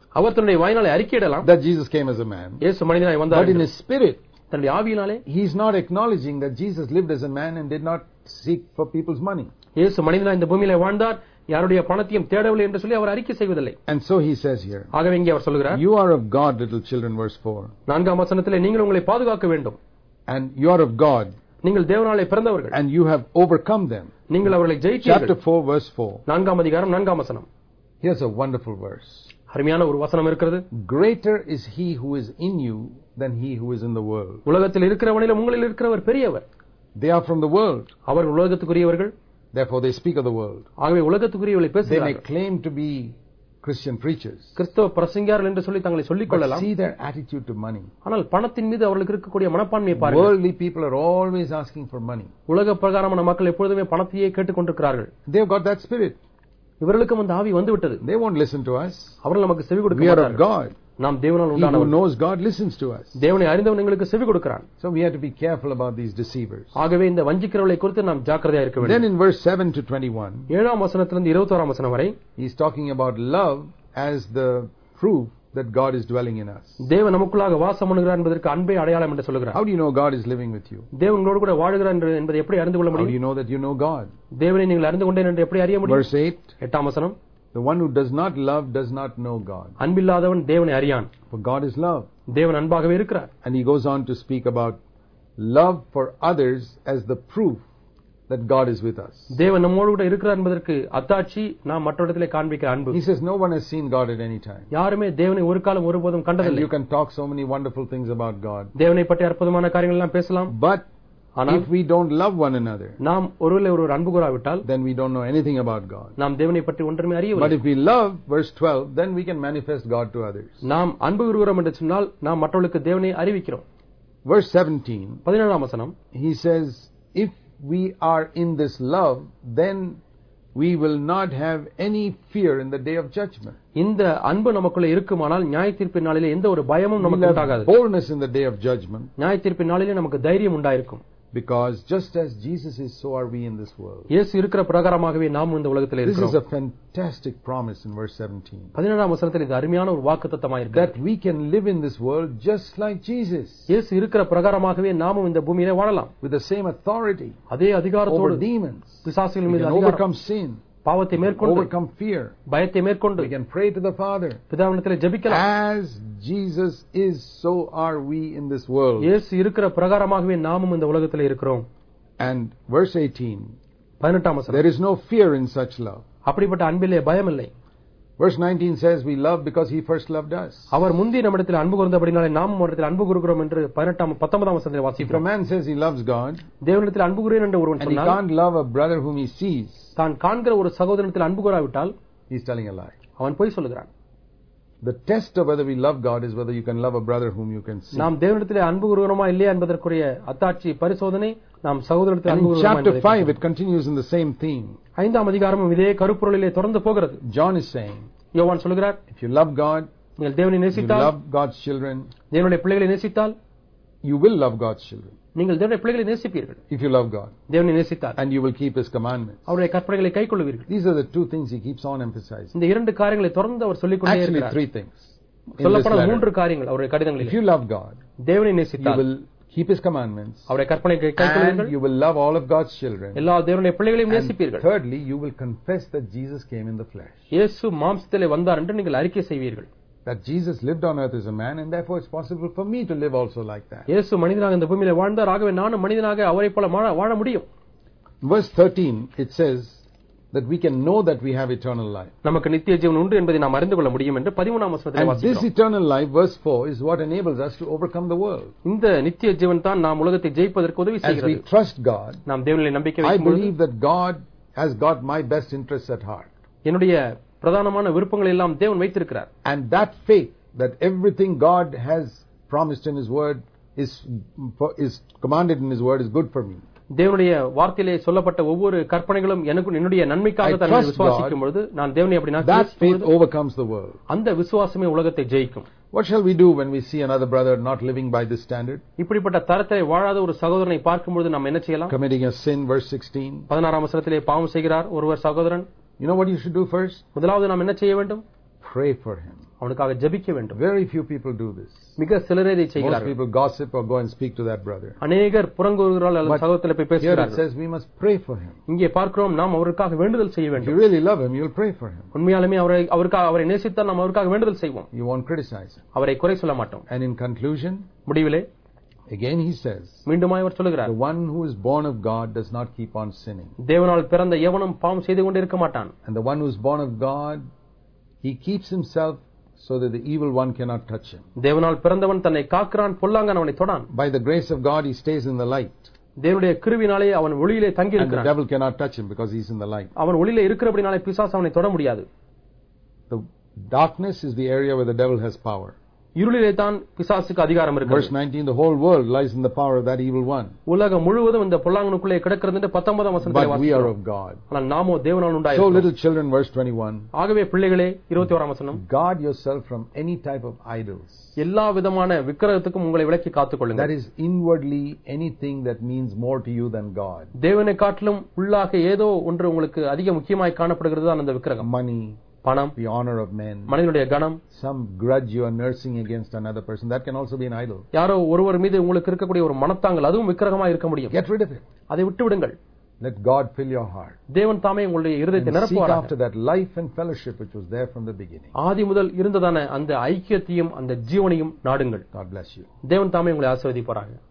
அவர் தன்னுடைய வாயினாலே அறிக்கையிடலாம் that Jesus came as a man. இயேசு மனிதனாய் வந்தார் But in என்று. his spirit, தன்னுடைய ஆவியினாலே he is not acknowledging that Jesus lived as a man and did not seek for people's money. இயேசு மனிதனாய் இந்த பூமியிலே வாழ்ந்தார், யாருடைய பணத்தையும் தேடவில்லை என்று சொல்லி அவர் அறிக்கை செய்வதில்லை. And so he says here, ஆகவே இங்கே அவர் சொல்கிறார், you are of God, little children, verse four. நான்காம் வசனத்திலே நீங்கள் உங்களை பாதுகாக்க வேண்டும். And you are of God, நீங்கள் தேவனாலே பிறந்தவர்கள். and you have overcome them. நீங்கள் அவர்களை ஜெயித்தீர்கள். Chapter four, verse four. நான்காம் அதிகாரம் நான்காம் வசனம். Here's a wonderful verse. அருமையான ஒரு வசனம் இருக்கிறது. Greater is he who is in you than he who is in the world. உலகத்தில் இருக்கிறவனிலும் உங்களில் இருக்கிறவர் பெரியவர். They are from the world. அவர்கள் உலகத்துக்குரியவர்கள். Therefore they speak of the world. ஆகவே உலகத்துக்குரியவர்களை They பேசுகிறார்கள். may claim to be Christian preachers. கிறிஸ்தவ பிரசங்கியார்கள் என்று சொல்லி தங்களை சொல்லிக் But கொள்ளலாம். see their attitude to money. ஆனால் பணத்தின் மீது அவர்களுக்கு இருக்கக்கூடிய மனப்பான்மையை பாருங்கள். Worldly people are always asking for money. உலக பிரகாரமான மக்கள் எப்பொழுதுமே பணத்தையே கேட்டுக் கொண்டிருக்கிறார்கள். They've got that spirit. இவர்களுக்கும் அந்த ஆவி வந்து விட்டது. They won't listen to us. அவர்கள் நமக்கு செவி கொடுக்க We are of மாட்டார்கள். God. நாம் தேவனால் He who உண்டானவர்கள். knows God listens to us. தேவனை அறிந்தவன் எங்களுக்கு செவி கொடுக்கிறான். So we have to be careful about these deceivers. ஆகவே இந்த வஞ்சிக்கிறவர்களை குறித்து நாம் ஜாக்கிரதையா இருக்க Then வேண்டும். in verse seven to twenty-one, ஏழாம் வசனத்திலிருந்து இருபத்தோராம் வசனம் வரை he's talking about love as the proof that God is dwelling in us. தேவன் நமக்குள்ளாக வாசம் பண்ணுகிறார் என்பதற்கு அன்பே அடையாளம் என்று சொல்கிறார். How do you know God is living with you? தேவனோடு கூட வாழுகிறார் என்று என்பதை எப்படி அறிந்து கொள்ள How do முடியும்? you know that you know God? தேவனை நீங்கள் அறிந்து கொண்டேன் என்று எப்படி அறிய முடியும்? Verse eight, எட்டாம் வசனம். the one who does not love does not know God. அன்பில்லாதவன் தேவனை அறியான். For God is love. தேவன் அன்பாகவே இருக்கிறார். And he goes on to speak about love for others as the proof that God is with us. தேவன் நம்மோடு கூட இருக்கிறார் என்பதற்கு அத்தாட்சி நாம் மற்றவரிடத்திலே காண்பிக்கிற அன்பு. He says no one has seen God at any time. யாருமே தேவனை ஒரு காலம் ஒருபோதும் And கண்டதில்லை. you can talk so many wonderful things about God. தேவனை பற்றி அற்புதமான காரியங்கள் எல்லாம் பேசலாம். But ஆனால் if we don't love one another, நாம் ஒருவரை ஒருவர் அன்பு கூறாவிட்டால் then we don't know anything about God. நாம் தேவனை பற்றி ஒன்றுமே But அறியவில்லை. if we love, verse twelve, then we can manifest God to others. நாம் அன்பு கூறுகிறோம் என்று சொன்னால் நாம் மற்றவர்களுக்கு தேவனை அறிவிக்கிறோம். Verse seventeen, பதினேழாம் வசனம். he says, if we are in this love, then we will not have any fear in the day of judgment. இந்த அன்பு நமக்குள்ள இருக்குமானால் நியாயத்தீர்ப்பின் நாளிலே எந்த ஒரு பயமும் We நமக்கு will உண்டாகாது. have boldness in the day of judgment, நியாயத்தீர்ப்பின் நாளிலே நமக்கு தைரியம் உண்டாயிருக்கும். because just as Jesus is, so are we in this world. இயேசு இருக்கிற பிரகாரமாகவே நாம் இந்த உலகத்திலே This is இருக்கிறோம். a fantastic promise in verse seventeen. பதினேழாம் வசனத்தில் இது அருமையான ஒரு வாக்குத்தத்தமாக இருக்கு. That we can live in this world just like Jesus, இயேசு இருக்கிற பிரகாரமாகவே நாமும் இந்த பூமியிலே வாழலாம். with the same authority அதே அதிகாரத்தோடு over demons. பிசாசுகள் We மீது can அதிகாரம், overcome sin, பாவத்தை மேற்கொண்டு overcome fear. பயத்தை மேற்கொண்டு We can pray to the Father. பிதாவினிடத்திலே ஜெபிக்கலாம். As Jesus is, so are we in this world. இயேசு இருக்கிற பிரகாரமாகவே நாமும் இந்த உலகத்திலே இருக்கிறோம். And verse eighteen, பதினெட்டாம் வசனம். there is no fear in such love. அப்படிப்பட்ட அன்பிலே பயம் இல்லை. Verse nineteen says we love because he first loved us. அவர் முந்தி நம்மிடத்தில் அன்பு கூர்ந்தபடினாலே நாமும் அவரிடத்தில் அன்பு கூறுகிறோம் என்று பதினெட்டாம் பத்தொன்பதாம் வசனத்தில் If a வாசிக்கிறோம். man says he loves God தேவனிடத்தில் அன்பு கூறுகிறேன் என்று ஒருவன் and he சொன்னால் can't love a brother whom he sees, தான் காண்கிற ஒரு சகோதரனிடத்தில் அன்பு கூறாவிட்டால் he's telling a lie. அவன் பொய் சொல்லுகிறான். The test of whether we love God is whether you can love a brother whom you can see. நாம் தேவனிடத்திலே அன்பு கூறுகிறோமா இல்லையா என்பதற்குரிய அத்தாட்சி பரிசோதனை நாம் சகோதரத்தில் And அன்பு in கூறுகிறோமா chapter என்பதை five, பற்றி. it continues in the same theme. ஐந்தாம் அதிகாரமும் இதே கருப்பொருளிலே தொடர்ந்து போகிறது. John is saying, யோவான் சொல்கிறார், if you love God, நீங்கள் தேவனை you நேசித்தால், love God's children, தேவனுடைய பிள்ளைகளை நேசித்தால், you will love God's children. நீங்கள் தேவனுடைய பிள்ளைகளை நேசிப்பீர்கள். If you love God, தேவனை நேசித்தால், and you will keep his commandments. அவருடைய கற்பனைகளை கைக்கொள்வீர்கள். These are the two things he keeps on emphasizing. இந்த இரண்டு காரியங்களை தொடர்ந்து அவர் சொல்லிக் கொண்டே Actually, இருக்கிறார். three things. In this சொல்லப்பட்ட மூன்று letter. காரியங்கள் அவருடைய If கடிதங்களில். you love God, தேவனை you நேசித்தால், will keep his commandments, அவருடைய கற்பனைகளை and கைக்கொள்வீர்கள். you will love all of God's children. எல்லா தேவனுடைய பிள்ளைகளையும் And நேசிப்பீர்கள். thirdly, you will confess that Jesus came in the flesh. இயேசு மாம்சத்திலே வந்தார் என்று நீங்கள் அறிக்கை செய்வீர்கள். That Jesus lived on earth as a man, and therefore it's possible for me to live also like that. இயேசு மனிதனாக இந்த பூமியிலே வாழ்ந்தார், ஆகவே நானும் மனிதனாக அவரைப் போல வாழ- வாழ முடியும். Verse thirteen, it says that we can know that we have eternal life. நமக்கு நித்திய ஜீவன் உண்டு என்பதை நாம் அறிந்து கொள்ள முடியும் என்று பதிமூன்றாம் வசனத்திலே And this வாசிக்கிறோம். eternal life, verse four, is what enables us to overcome the world. இந்த நித்திய ஜீவன் தான் நாம் உலகத்தை ஜெயிப்பதற்கு உதவி As we செய்கிறது. trust God, நாம் தேவனிலே நம்பிக்கை I வைக்கும்போது believe that God has got my best interests at heart. என்னுடைய பிரதானமான விருப்பங்களை எல்லாம் தேவன் வைத்திருக்கிறார். And that faith that everything God has promised in his word is is commanded in his word is good for me. தேவனுடைய வார்த்தையிலே சொல்லப்பட்ட ஒவ்வொரு கற்பனைகளும் எனக்கு என்னுடைய நன்மைக்காக I தான் trust விசுவாசிக்கும் பொழுது நான் தேவனை அப்படி நான் That நேசிக்கும் faith பொழுது overcomes the world. அந்த விசுவாசமே உலகத்தை ஜெயிக்கும். What shall we do when we see another brother not living by this standard? இப்படிப்பட்ட தரத்தை வாழாத ஒரு சகோதரனை பார்க்கும்போது நாம் என்ன செய்யலாம்? Committing a sin, verse sixteen. பதினாறாம் வசனத்திலே பாவம் செய்கிறார் ஒருவர் சகோதரன். You know what you should do first? முதலாவது நாம் என்ன செய்ய வேண்டும்? Pray for him. அவனுக்காக ஜெபிக்க வேண்டும். Very few people do this. மிக சிலரே இதை Most செய்கிறார்கள். people gossip or go and speak to that brother. அநேகர் புறங்கூறுகிறார்கள் அல்லது சகோதரத்தை போய் Here it பேசுகிறார்கள். says we must pray for him. இங்கே பார்க்கிறோம் நாம் அவருக்காக வேண்டுதல் செய்ய If you வேண்டும். really love him, you'll pray for him. உண்மையாலுமே அவரை அவருக்காக அவரை நேசித்தால் நாம் அவருக்காக வேண்டுதல் செய்வோம். You won't criticize him. அவரை குறை சொல்ல மாட்டோம். And in conclusion, முடிவிலே again he says, மீண்டுமாய் அவர் சொல்கிறார், the one who is born of God does not keep on sinning. தேவனால் பிறந்த எவனும் பாவம் செய்து கொண்டே இருக்க மாட்டான். And the one who is born of God, he keeps himself so that the evil one cannot touch him. தேவனால் பிறந்தவன் தன்னை காக்கிறான், பொல்லாங்கன் அவனை தொடான். By the grace of God, he stays in the light. தேவனுடைய கிருபையினாலே அவன் ஒளியிலே தங்கி And the இருக்கிறான். devil cannot touch him because he's in the light. அவன் ஒளியிலே இருக்கிறபடினாலே பிசாசு அவனை தொட முடியாது. The darkness is the area where the devil has power. இருளிலே தான் பிசாசுக்கு அதிகாரம் Verse இருக்கிறது. nineteen, the whole world lies in the power of that evil one. உலகம் முழுவதும் இந்த பொல்லாங்கனுக்குள்ளே கிடக்கிறது என்று பத்தொன்பதாம் வசனத்திலே But we are வாசிக்கிறோம். of God. ஆனால் நாமோ தேவனால் So உண்டாயிருக்கிறோம். little children, verse twenty-one, ஆகவே பிள்ளைகளே, இருபத்தி ஓராம் வசனம், guard yourself from any type of idols. எல்லா விதமான விக்கிரகத்துக்கும் உங்களை விலக்கி காத்துக் That கொள்ளுங்கள். is inwardly anything that means more to you than God. தேவனை காட்டிலும் உள்ளாக ஏதோ ஒன்று உங்களுக்கு அதிக முக்கியமாய் காணப்படுகிறது தான் அந்த விக்கிரகம். Money, பணம், the honor of men, மனிதனுடைய கணம், some grudge you are nursing against another person, that can also be an idol. யாரோ ஒருவர் மீது உங்களுக்கு இருக்கக்கூடிய ஒரு மனத்தாங்கல், அதுவும் விக்கிரகமா இருக்க முடியும். Get rid of it. அதை விட்டு விடுங்கள். Let God fill your heart. தேவன் தாமே உங்களுடைய இருதயத்தை And seek நிரப்புவாராக. after that life and fellowship which was there from the beginning. ஆதி முதல் இருந்ததான அந்த ஐக்கியத்தையும் அந்த ஜீவனையும் நாடுங்கள். God bless you. தேவன் தாமே உங்களை ஆசீர்வதிப்பாராக.